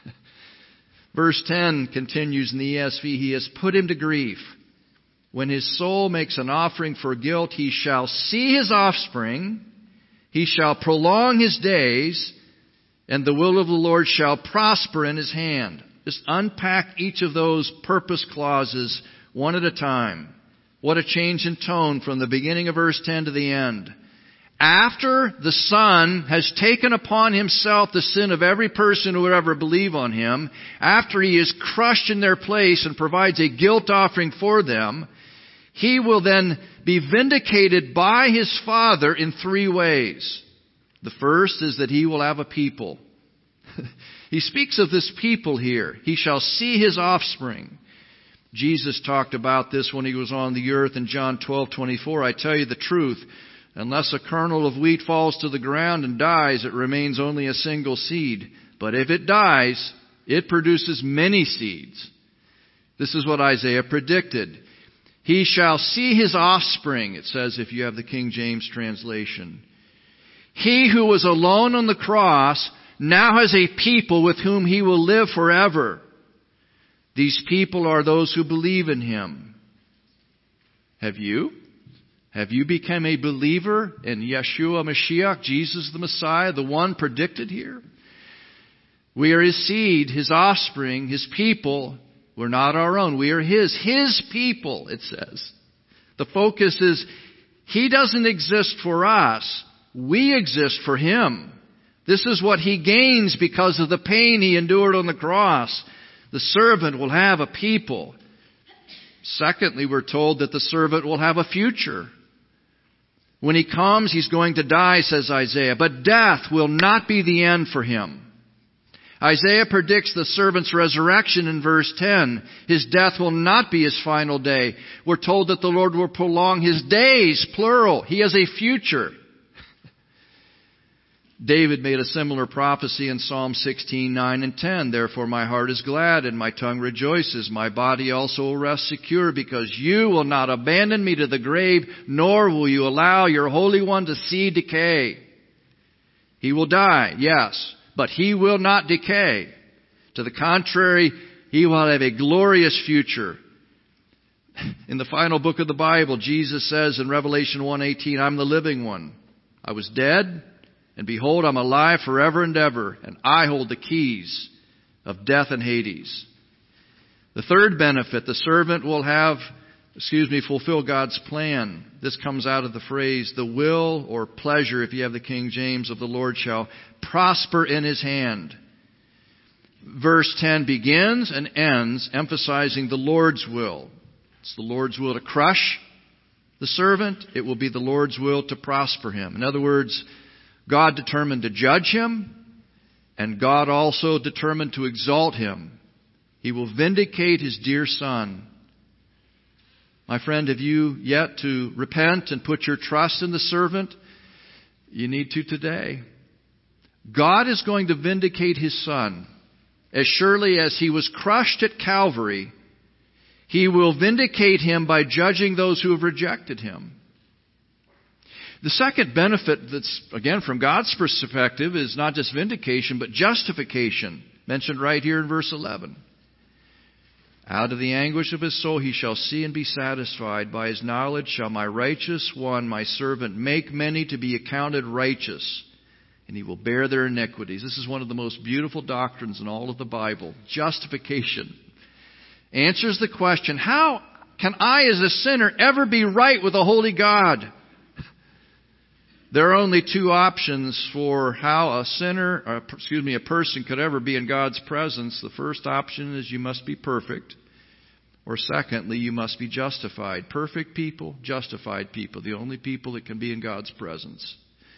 Verse ten continues in the E S V, He has put him to grief. When his soul makes an offering for guilt, he shall see his offspring, he shall prolong his days, and the will of the Lord shall prosper in his hand. Just unpack each of those purpose clauses one at a time. What a change in tone from the beginning of verse ten to the end. After the Son has taken upon Himself the sin of every person who would ever believe on Him, after He is crushed in their place and provides a guilt offering for them, He will then be vindicated by His Father in three ways. The first is that He will have a people. He speaks of this people here. He shall see His offspring. Jesus talked about this when He was on the earth in John twelve twenty-four. I tell you the truth, unless a kernel of wheat falls to the ground and dies, it remains only a single seed. But if it dies, it produces many seeds. This is what Isaiah predicted. He shall see His offspring, it says if you have the King James translation. He who was alone on the cross now has a people with whom He will live forever. These people are those who believe in Him. Have you? Have you become a believer in Yeshua Mashiach, Jesus the Messiah, the one predicted here? We are His seed, His offspring, His people. We're not our own. We are His. His people, it says. The focus is He doesn't exist for us. We exist for Him. This is what He gains because of the pain He endured on the cross. The servant will have a people. Secondly, we're told that the servant will have a future. When He comes, He's going to die, says Isaiah, but death will not be the end for Him. Isaiah predicts the servant's resurrection in verse ten. His death will not be His final day. We're told that the Lord will prolong His days, plural. He has a future. David made a similar prophecy in Psalm sixteen, nine and ten. Therefore my heart is glad and my tongue rejoices. My body also will rest secure because you will not abandon me to the grave, nor will you allow your Holy One to see decay. He will die, yes, but He will not decay. To the contrary, He will have a glorious future. In the final book of the Bible, Jesus says in Revelation one eighteen, I'm the living one. I was dead, and behold, I'm alive forever and ever, and I hold the keys of death and Hades. The third benefit, the servant will have, excuse me, fulfill God's plan. This comes out of the phrase, the will or pleasure, if you have the King James, of the Lord shall prosper in His hand. Verse ten begins and ends emphasizing the Lord's will. It's the Lord's will to crush the servant. It will be the Lord's will to prosper him. In other words, God determined to judge him, and God also determined to exalt him. He will vindicate His dear Son. My friend, have you yet to repent and put your trust in the servant? You need to today. God is going to vindicate His Son. As surely as He was crushed at Calvary, He will vindicate Him by judging those who have rejected Him. The second benefit that's, again, from God's perspective is not just vindication, but justification, mentioned right here in verse eleven. Out of the anguish of his soul he shall see and be satisfied. By his knowledge shall my righteous one, my servant, make many to be accounted righteous, and he will bear their iniquities. This is one of the most beautiful doctrines in all of the Bible. Justification answers the question, how can I as a sinner ever be right with a holy God? There are only two options for how a sinner, or, excuse me, a person could ever be in God's presence. The first option is you must be perfect. Or secondly, you must be justified. Perfect people, justified people. The only people that can be in God's presence.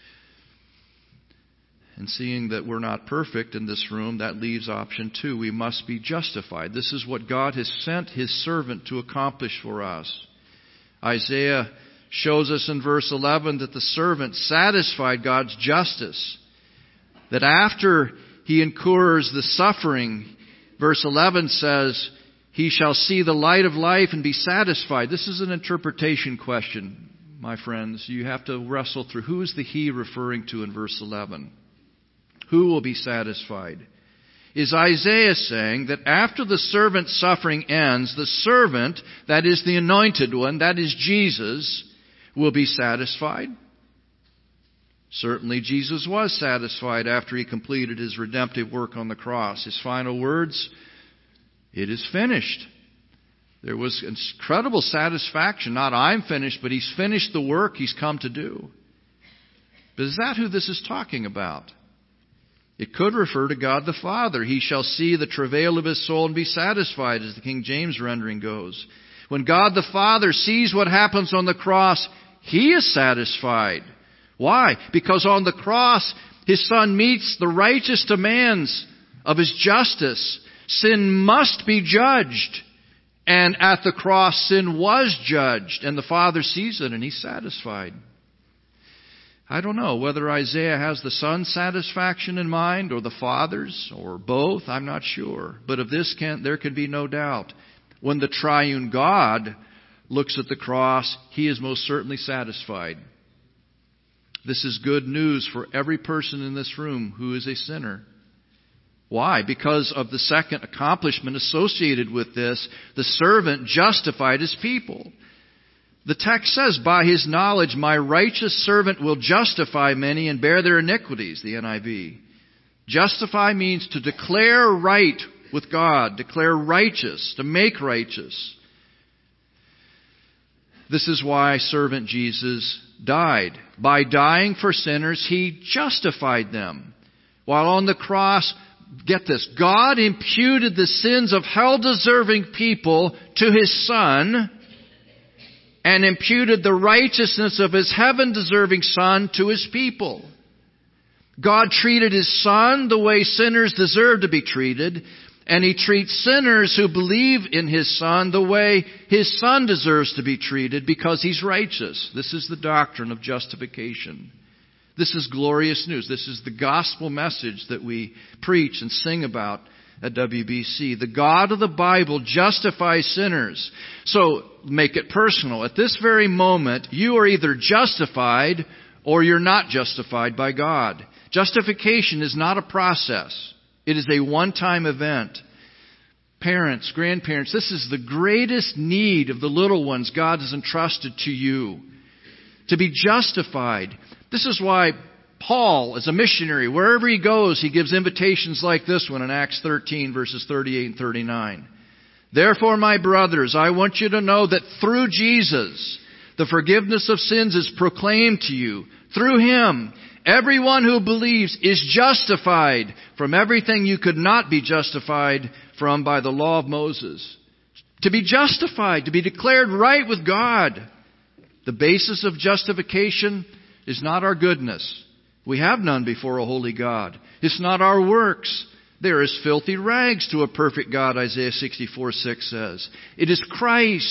And seeing that we're not perfect in this room, that leaves option two. We must be justified. This is what God has sent His servant to accomplish for us. Isaiah shows us in verse eleven that the servant satisfied God's justice. That after he incurs the suffering, verse eleven says, he shall see the light of life and be satisfied. This is an interpretation question, my friends. You have to wrestle through who is the he referring to in verse eleven. Who will be satisfied? Is Isaiah saying that after the servant's suffering ends, the servant, that is the anointed one, that is Jesus, will be satisfied? Certainly Jesus was satisfied after He completed His redemptive work on the cross. His final words, it is finished. There was incredible satisfaction. Not I'm finished, but He's finished the work He's come to do. But is that who this is talking about? It could refer to God the Father. He shall see the travail of His soul and be satisfied, as the King James rendering goes. When God the Father sees what happens on the cross, He is satisfied. Why? Because on the cross, His Son meets the righteous demands of His justice. Sin must be judged. And at the cross, sin was judged. And the Father sees it and He's satisfied. I don't know whether Isaiah has the Son's satisfaction in mind or the Father's or both. I'm not sure. But of this can, there can be no doubt. When the triune God looks at the cross, He is most certainly satisfied. This is good news for every person in this room who is a sinner. Why? Because of the second accomplishment associated with this, the servant justified his people. The text says, by his knowledge, my righteous servant will justify many and bear their iniquities, the N I V. Justify means to declare right with God, declare righteous, to make righteous. This is why servant Jesus died. By dying for sinners, He justified them. While on the cross, get this, God imputed the sins of hell-deserving people to His Son and imputed the righteousness of His heaven-deserving Son to His people. God treated His Son the way sinners deserve to be treated, and He treats sinners who believe in His Son the way His Son deserves to be treated because He's righteous. This is the doctrine of justification. This is glorious news. This is the gospel message that we preach and sing about at W B C. The God of the Bible justifies sinners. So, make it personal. At this very moment, you are either justified or you're not justified by God. Justification is not a process. It is a one-time event. Parents, grandparents, this is the greatest need of the little ones God has entrusted to you. To be justified. This is why Paul, as a missionary, wherever he goes, he gives invitations like this one in Acts thirteen, verses thirty-eight and thirty-nine. Therefore, my brothers, I want you to know that through Jesus, the forgiveness of sins is proclaimed to you. Through Him, everyone who believes is justified from everything you could not be justified from by the law of Moses. To be justified, to be declared right with God. The basis of justification is not our goodness. We have none before a holy God. It's not our works. There is filthy rags to a perfect God, Isaiah sixty-four six says. It is Christ.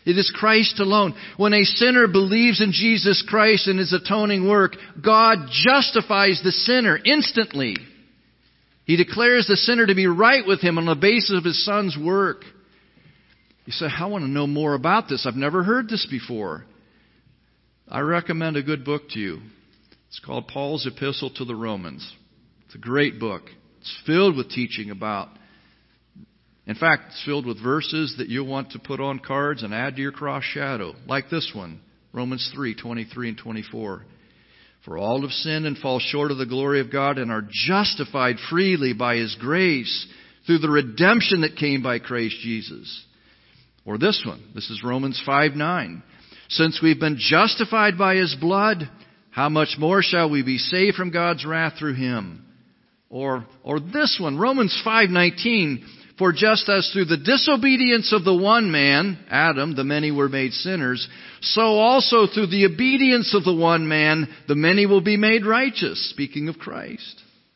It is Christ alone. When a sinner believes in Jesus Christ and His atoning work, God justifies the sinner instantly. He declares the sinner to be right with Him on the basis of His Son's work. You say, I want to know more about this. I've never heard this before. I recommend a good book to you. It's called Paul's Epistle to the Romans. It's a great book. It's filled with teaching about, in fact, it's filled with verses that you'll want to put on cards and add to your cross shadow, like this one, Romans three, twenty-three and twenty-four. For all have sinned and fall short of the glory of God and are justified freely by His grace through the redemption that came by Christ Jesus. Or this one, this is Romans five, nine. Since we've been justified by His blood, how much more shall we be saved from God's wrath through Him? Or, or this one, Romans five, nineteen. For just as through the disobedience of the one man, Adam, the many were made sinners, so also through the obedience of the one man, the many will be made righteous. Speaking of Christ.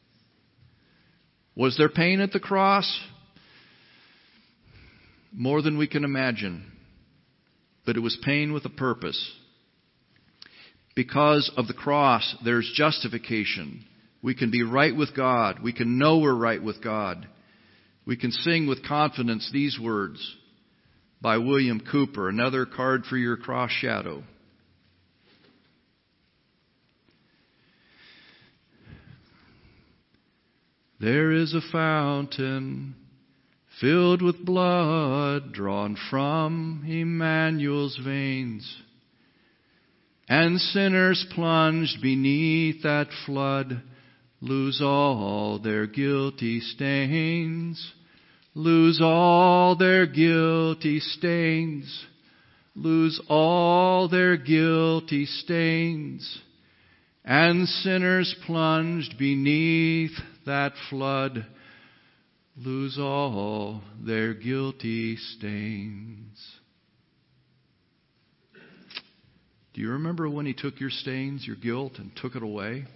Was there pain at the cross? More than we can imagine. But it was pain with a purpose. Because of the cross, there's justification. We can be right with God. We can know we're right with God. We can sing with confidence these words by William Cooper, another card for your cross shadow. There is a fountain filled with blood drawn from Emmanuel's veins, and sinners plunged beneath that flood lose all their guilty stains, lose all their guilty stains, lose all their guilty stains. And sinners plunged beneath that flood lose all their guilty stains. Do you remember when He took your stains, your guilt, and took it away?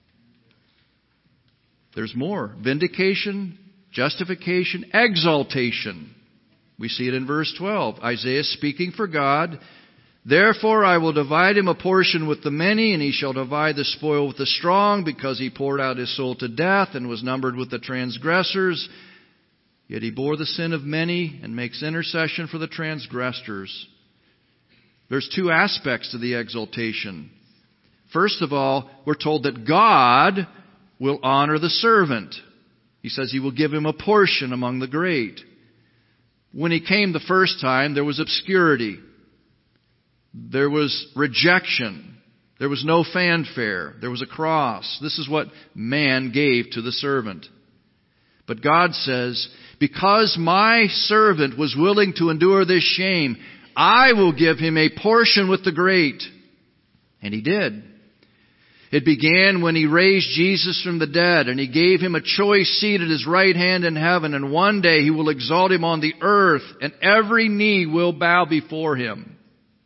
There's more. Vindication, justification, exaltation. We see it in verse twelve. Isaiah speaking for God. Therefore I will divide him a portion with the many, and he shall divide the spoil with the strong, because he poured out his soul to death and was numbered with the transgressors. Yet he bore the sin of many and makes intercession for the transgressors. There's two aspects to the exaltation. First of all, we're told that God will honor the servant. He says He will give him a portion among the great. When He came the first time, there was obscurity. There was rejection. There was no fanfare. There was a cross. This is what man gave to the servant. But God says, because my servant was willing to endure this shame, I will give him a portion with the great. And He did. It began when He raised Jesus from the dead, and He gave him a choice seat at His right hand in heaven, and one day He will exalt him on the earth, and every knee will bow before Him.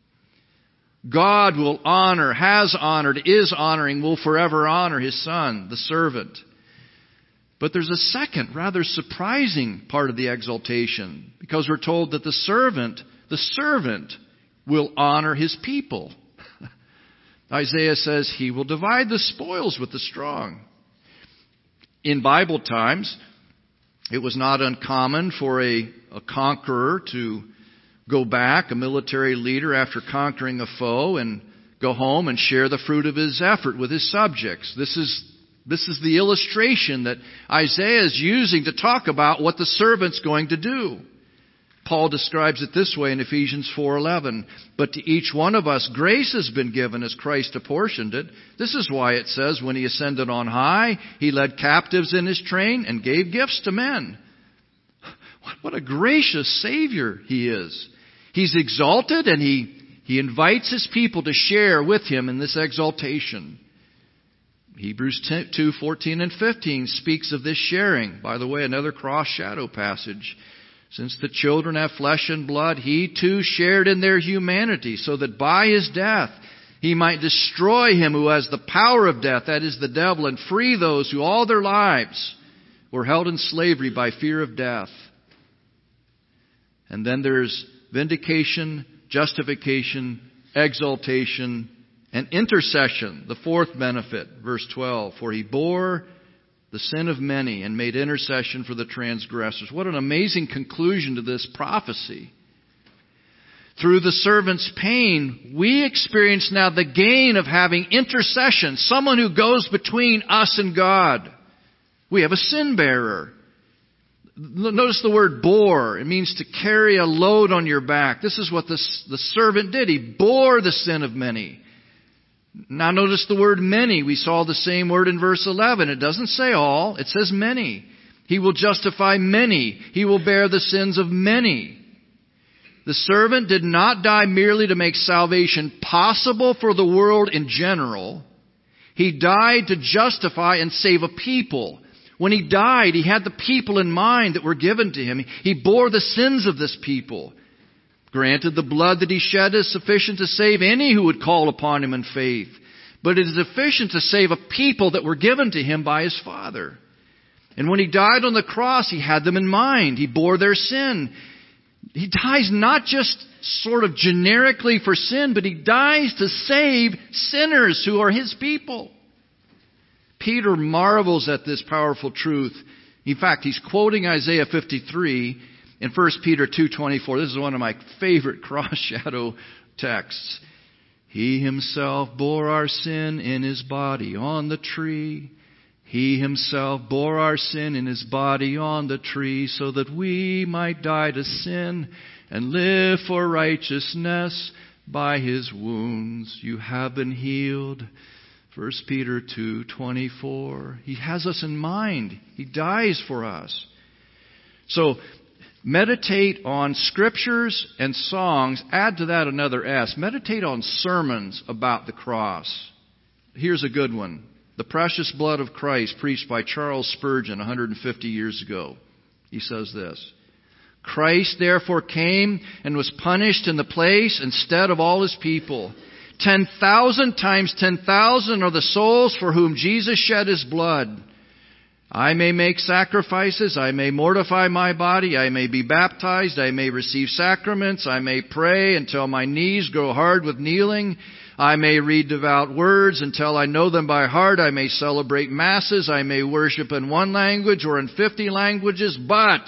God will honor, has honored, is honoring, will forever honor His Son, the servant. But there's a second, rather surprising part of the exaltation, because we're told that the servant, the servant will honor his people. Isaiah says He will divide the spoils with the strong. In Bible times, it was not uncommon for a, a conqueror to go back, a military leader, after conquering a foe, and go home and share the fruit of his effort with his subjects. This is, this is the illustration that Isaiah is using to talk about what the servant's going to do. Paul describes it this way in Ephesians four eleven. But to each one of us grace has been given as Christ apportioned it. This is why it says, when He ascended on high, He led captives in His train and gave gifts to men. What a gracious Savior He is. He's exalted, and He, he invites His people to share with Him in this exaltation. Hebrews two fourteen and fifteen speaks of this sharing. By the way, another cross shadow passage. Since the children have flesh and blood, He too shared in their humanity, so that by His death He might destroy him who has the power of death, that is the devil, and free those who all their lives were held in slavery by fear of death. And then there's vindication, justification, exaltation, and intercession. The fourth benefit, verse twelve, for he bore the sin of many and made intercession for the transgressors. What an amazing conclusion to this prophecy. Through the servant's pain, we experience now the gain of having intercession, someone who goes between us and God. We have a sin bearer. Notice the word bore. It means to carry a load on your back. This is what the, the servant did. He bore the sin of many. Now notice the word many. We saw the same word in verse eleven. It doesn't say all. It says many. He will justify many. He will bear the sins of many. The servant did not die merely to make salvation possible for the world in general. He died to justify and save a people. When he died, he had the people in mind that were given to him. He bore the sins of this people. Granted, the blood that he shed is sufficient to save any who would call upon him in faith. But it is sufficient to save a people that were given to him by his Father. And when he died on the cross, he had them in mind. He bore their sin. He dies not just sort of generically for sin, but he dies to save sinners who are his people. Peter marvels at this powerful truth. In fact, he's quoting Isaiah fifty-three in First Peter two twenty-four. This is one of my favorite cross-shadow texts. He himself bore our sin in his body on the tree. He himself bore our sin in his body on the tree so that we might die to sin and live for righteousness. By his wounds you have been healed. First Peter two twenty-four. He has us in mind. He dies for us. So, meditate on scriptures and songs. Add to that another S. Meditate on sermons about the cross. Here's a good one. The Precious Blood of Christ, preached by Charles Spurgeon one hundred fifty years ago. He says this. Christ therefore came and was punished in the place instead of all his people. Ten thousand times ten thousand are the souls for whom Jesus shed his blood. I may make sacrifices, I may mortify my body, I may be baptized, I may receive sacraments, I may pray until my knees grow hard with kneeling, I may read devout words until I know them by heart, I may celebrate masses, I may worship in one language or in fifty languages, but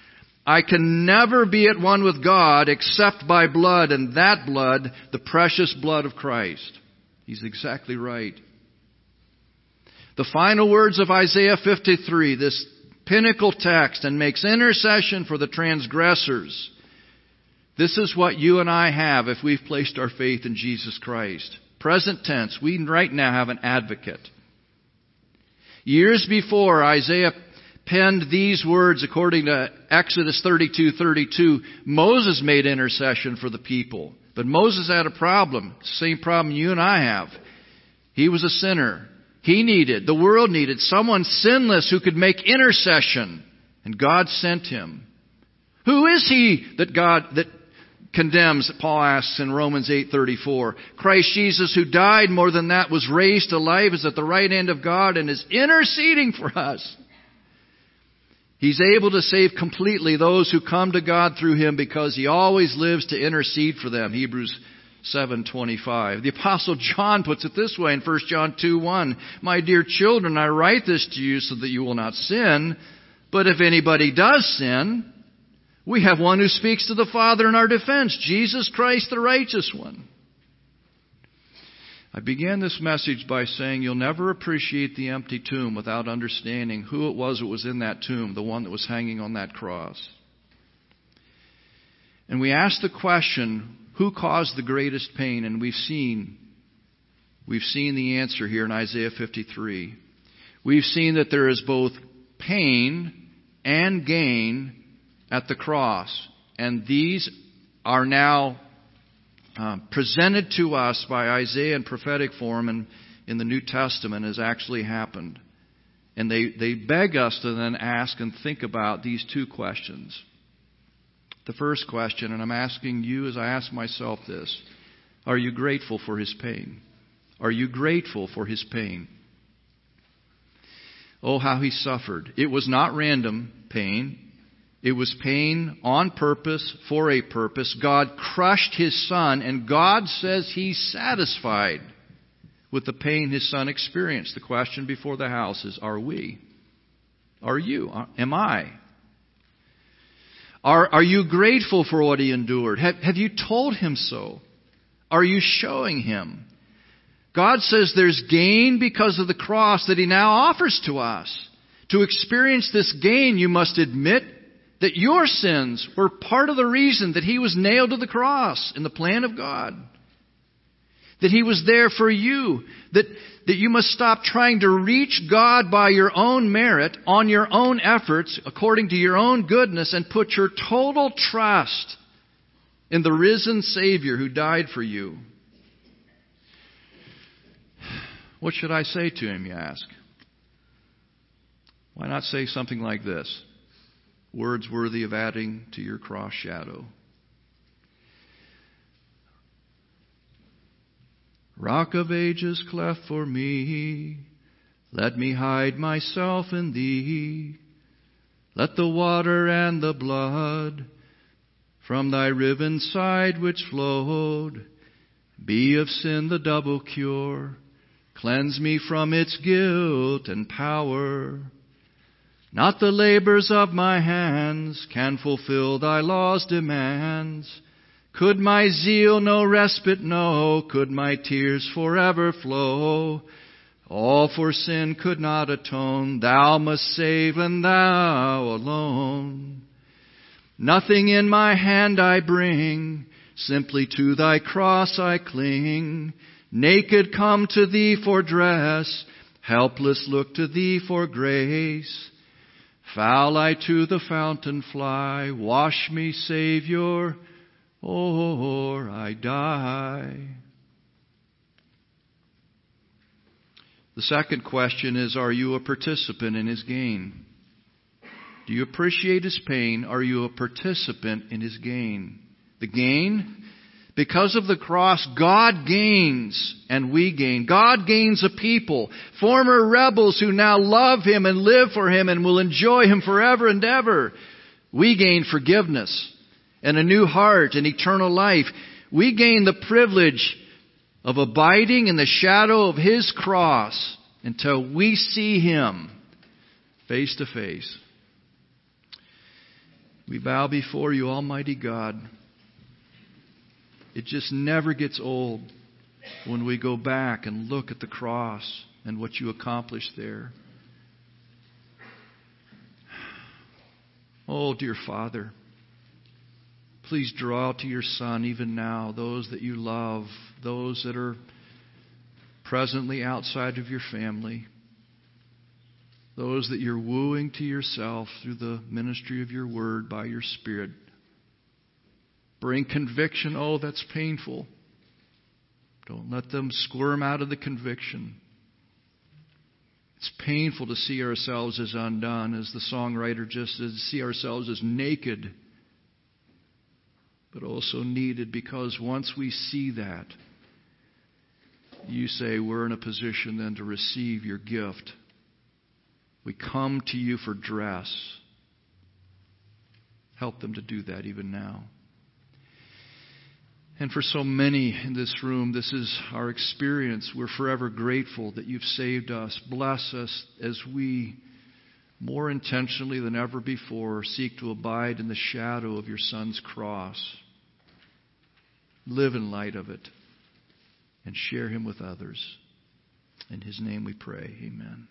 I can never be at one with God except by blood, and that blood, the precious blood of Christ. He's exactly right. The final words of Isaiah fifty-three, this pinnacle text, and makes intercession for the transgressors. This is what you and I have if we've placed our faith in Jesus Christ. Present tense, we right now have an advocate. Years before Isaiah penned these words, according to Exodus thirty-two thirty-two, Moses made intercession for the people. But Moses had a problem, same problem you and I have. He was a sinner. He needed, the world needed, someone sinless who could make intercession. And God sent him. Who is he that God that condemns, Paul asks in Romans eight thirty-four. Christ Jesus, who died, more than that, was raised to life, is at the right hand of God and is interceding for us. He's able to save completely those who come to God through him because he always lives to intercede for them. Hebrews seven twenty-five. The Apostle John puts it this way in First John two one. My dear children, I write this to you so that you will not sin. But if anybody does sin, we have one who speaks to the Father in our defense, Jesus Christ, the righteous one. I began this message by saying you'll never appreciate the empty tomb without understanding who it was that was in that tomb, the one that was hanging on that cross. And we asked the question, who caused the greatest pain? And we've seen, we've seen the answer here in Isaiah fifty-three. We've seen that there is both pain and gain at the cross. And these are now uh, presented to us by Isaiah in prophetic form and in the New Testament has actually happened. And they, they beg us to then ask and think about these two questions. The first question, and I'm asking you as I ask myself this, are you grateful for his pain? Are you grateful for his pain? Oh, how he suffered. It was not random pain. It was pain on purpose, for a purpose. God crushed His Son, and God says He's satisfied with the pain His Son experienced. The question before the house is, are we? Are you? Am I? Are, are you grateful for what He endured? Have, have you told Him so? Are you showing Him? God says there's gain because of the cross that He now offers to us. To experience this gain, you must admit that your sins were part of the reason that He was nailed to the cross in the plan of God. That He was there for you. That, that you must stop trying to reach God by your own merit, on your own efforts, according to your own goodness, and put your total trust in the risen Savior who died for you. What should I say to Him, you ask? Why not say something like this? Words worthy of adding to your cross shadow. Rock of ages cleft for me, let me hide myself in Thee. Let the water and the blood from Thy riven side which flowed be of sin the double cure. Cleanse me from its guilt and power. Not the labors of my hands can fulfill Thy law's demands. Could my zeal no respite know? Could my tears forever flow? All for sin could not atone. Thou must save, and Thou alone. Nothing in my hand I bring, simply to Thy cross I cling. Naked come to Thee for dress, helpless look to Thee for grace. Foul I to the fountain fly, wash me, Savior, or I die. The second question is, are you a participant in His gain? Do you appreciate His pain? Are you a participant in His gain? The gain? Because of the cross, God gains and we gain. God gains a people, former rebels who now love Him and live for Him and will enjoy Him forever and ever. We gain forgiveness and a new heart and eternal life. We gain the privilege of abiding in the shadow of His cross until we see Him face to face. We bow before You, Almighty God. It just never gets old when we go back and look at the cross and what You accomplished there. Oh, dear Father, please draw to Your Son even now those that You love, those that are presently outside of Your family, those that You're wooing to Yourself through the ministry of Your Word by Your Spirit. Bring conviction. Oh, that's painful. Don't let them squirm out of the conviction. It's painful to see ourselves as undone, as the songwriter just said, to see ourselves as naked, but also needed, because once we see that, You say we're in a position then to receive Your gift. We come to You for dress. Help them to do that even now. And for so many in this room, this is our experience. We're forever grateful that You've saved us. Bless us as we, more intentionally than ever before, seek to abide in the shadow of Your Son's cross. Live in light of it and share Him with others. In His name we pray. Amen.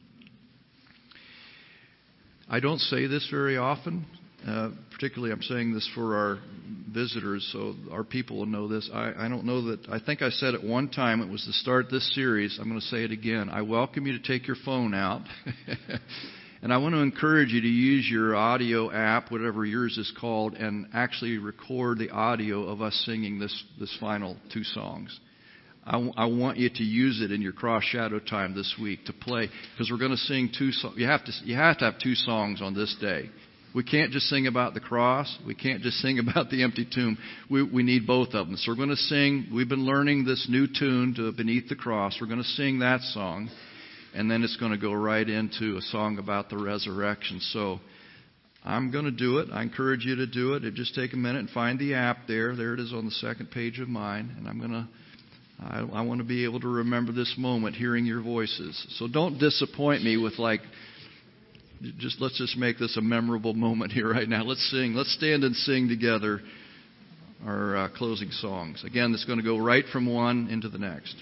I don't say this very often. Uh, particularly, I'm saying this for our visitors, so our people will know this. I, I don't know that, I think I said it one time, it was to start this series. I'm going to say it again. I welcome you to take your phone out. And I want to encourage you to use your audio app, whatever yours is called, and actually record the audio of us singing this, this final two songs. I, I want you to use it in your cross shadow time this week to play, because we're going to sing two songs. You have to, you have to have two songs on this day. We can't just sing about the cross. We can't just sing about the empty tomb. We, we need both of them. So we're going to sing. We've been learning this new tune to Beneath the Cross. We're going to sing that song. And then it's going to go right into a song about the resurrection. So I'm going to do it. I encourage you to do it. Just take a minute and find the app there. There it is on the second page of mine. And I'm going to, I, I want to be able to remember this moment, hearing your voices. So don't disappoint me with like, just let's just make this a memorable moment here right now. Let's sing. Let's stand and sing together our uh, closing songs. Again, it's going to go right from one into the next.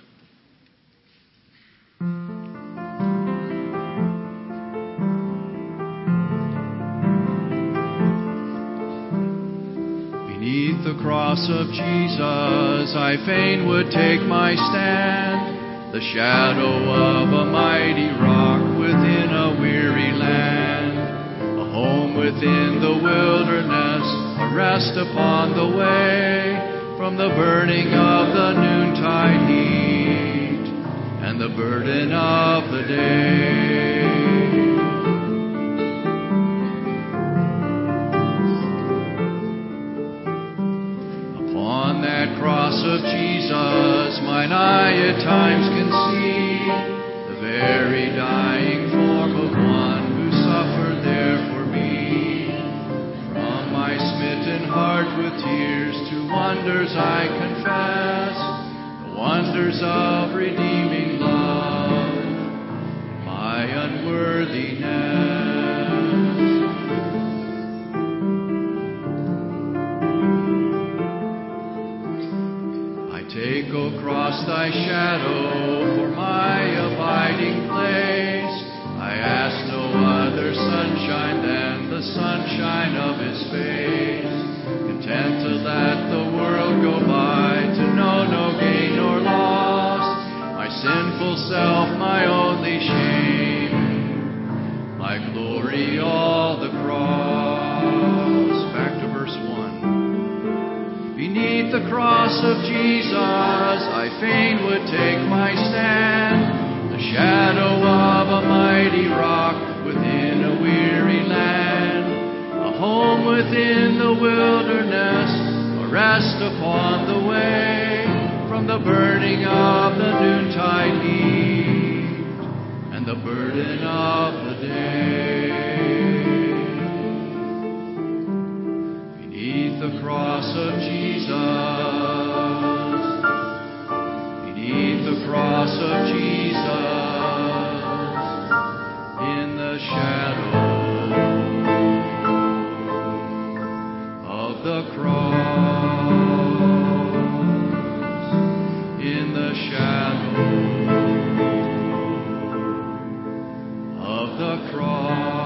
Beneath the cross of Jesus, I fain would take my stand, the shadow of a mighty rock within a weary land, a home within the wilderness, a rest upon the way, from the burning of the noontide heat and the burden of the day. Cross of Jesus, mine eye at times can see the very dying form of one who suffered there for me. From my smitten heart with tears to wonders I confess, the wonders of redeeming love, my unworthiness. Take, O cross, thy shadow for my abiding place. I ask no other sunshine than the sunshine of his face. Content to let the world go by, to know no gain nor loss. My sinful self, my only shame, my glory, all the cross. Back to verse one. Beneath the cross of Jesus, I fain would take my stand, the shadow of a mighty rock within a weary land, a home within the wilderness, a rest upon the way, from the burning of the noontide heat and the burden of the day. Beneath the cross of Jesus, beneath the cross of Jesus, in the shadow of the cross, in the shadow of the cross.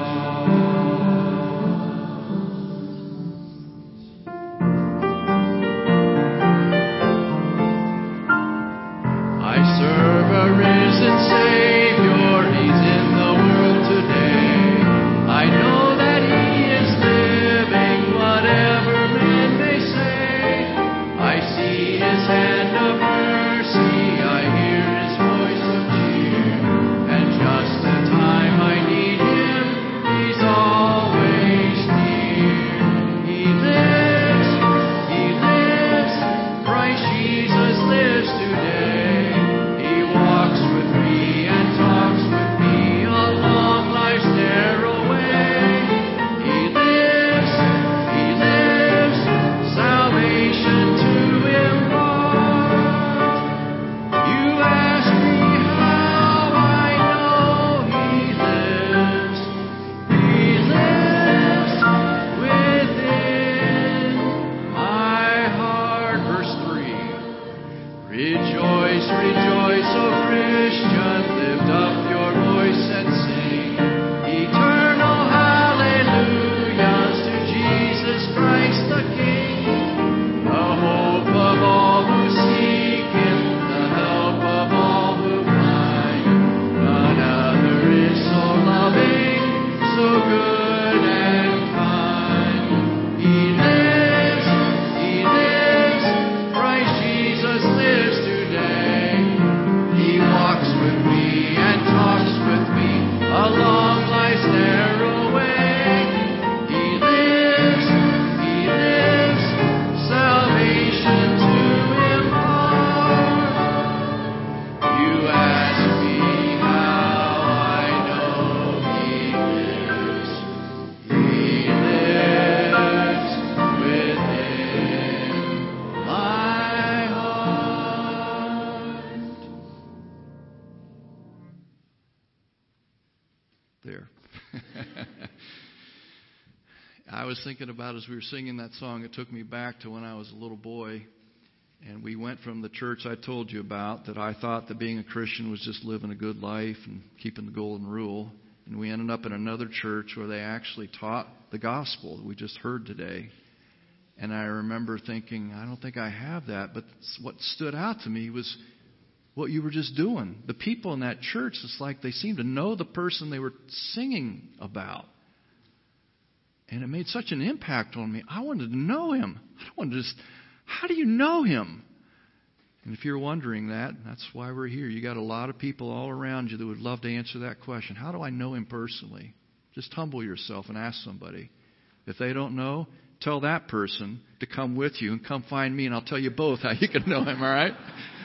I was thinking about as we were singing that song, it took me back to when I was a little boy. And we went from the church I told you about that I thought that being a Christian was just living a good life and keeping the golden rule. And we ended up in another church where they actually taught the gospel that we just heard today. And I remember thinking, I don't think I have that. But what stood out to me was what you were just doing. The people in that church, it's like they seemed to know the person they were singing about. And it made such an impact on me. I wanted to know him. I wanted to just, how do you know him? And if you're wondering that, that's why we're here. You got a lot of people all around you that would love to answer that question. How do I know him personally? Just humble yourself and ask somebody. If they don't know, tell that person to come with you and come find me, and I'll tell you both how you can know him, all right?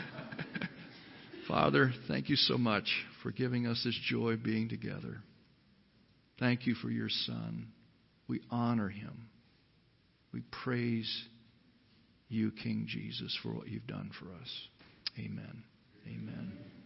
Father, thank you so much for giving us this joy of being together. Thank you for your Son. We honor him. We praise you, King Jesus, for what you've done for us. Amen. Amen.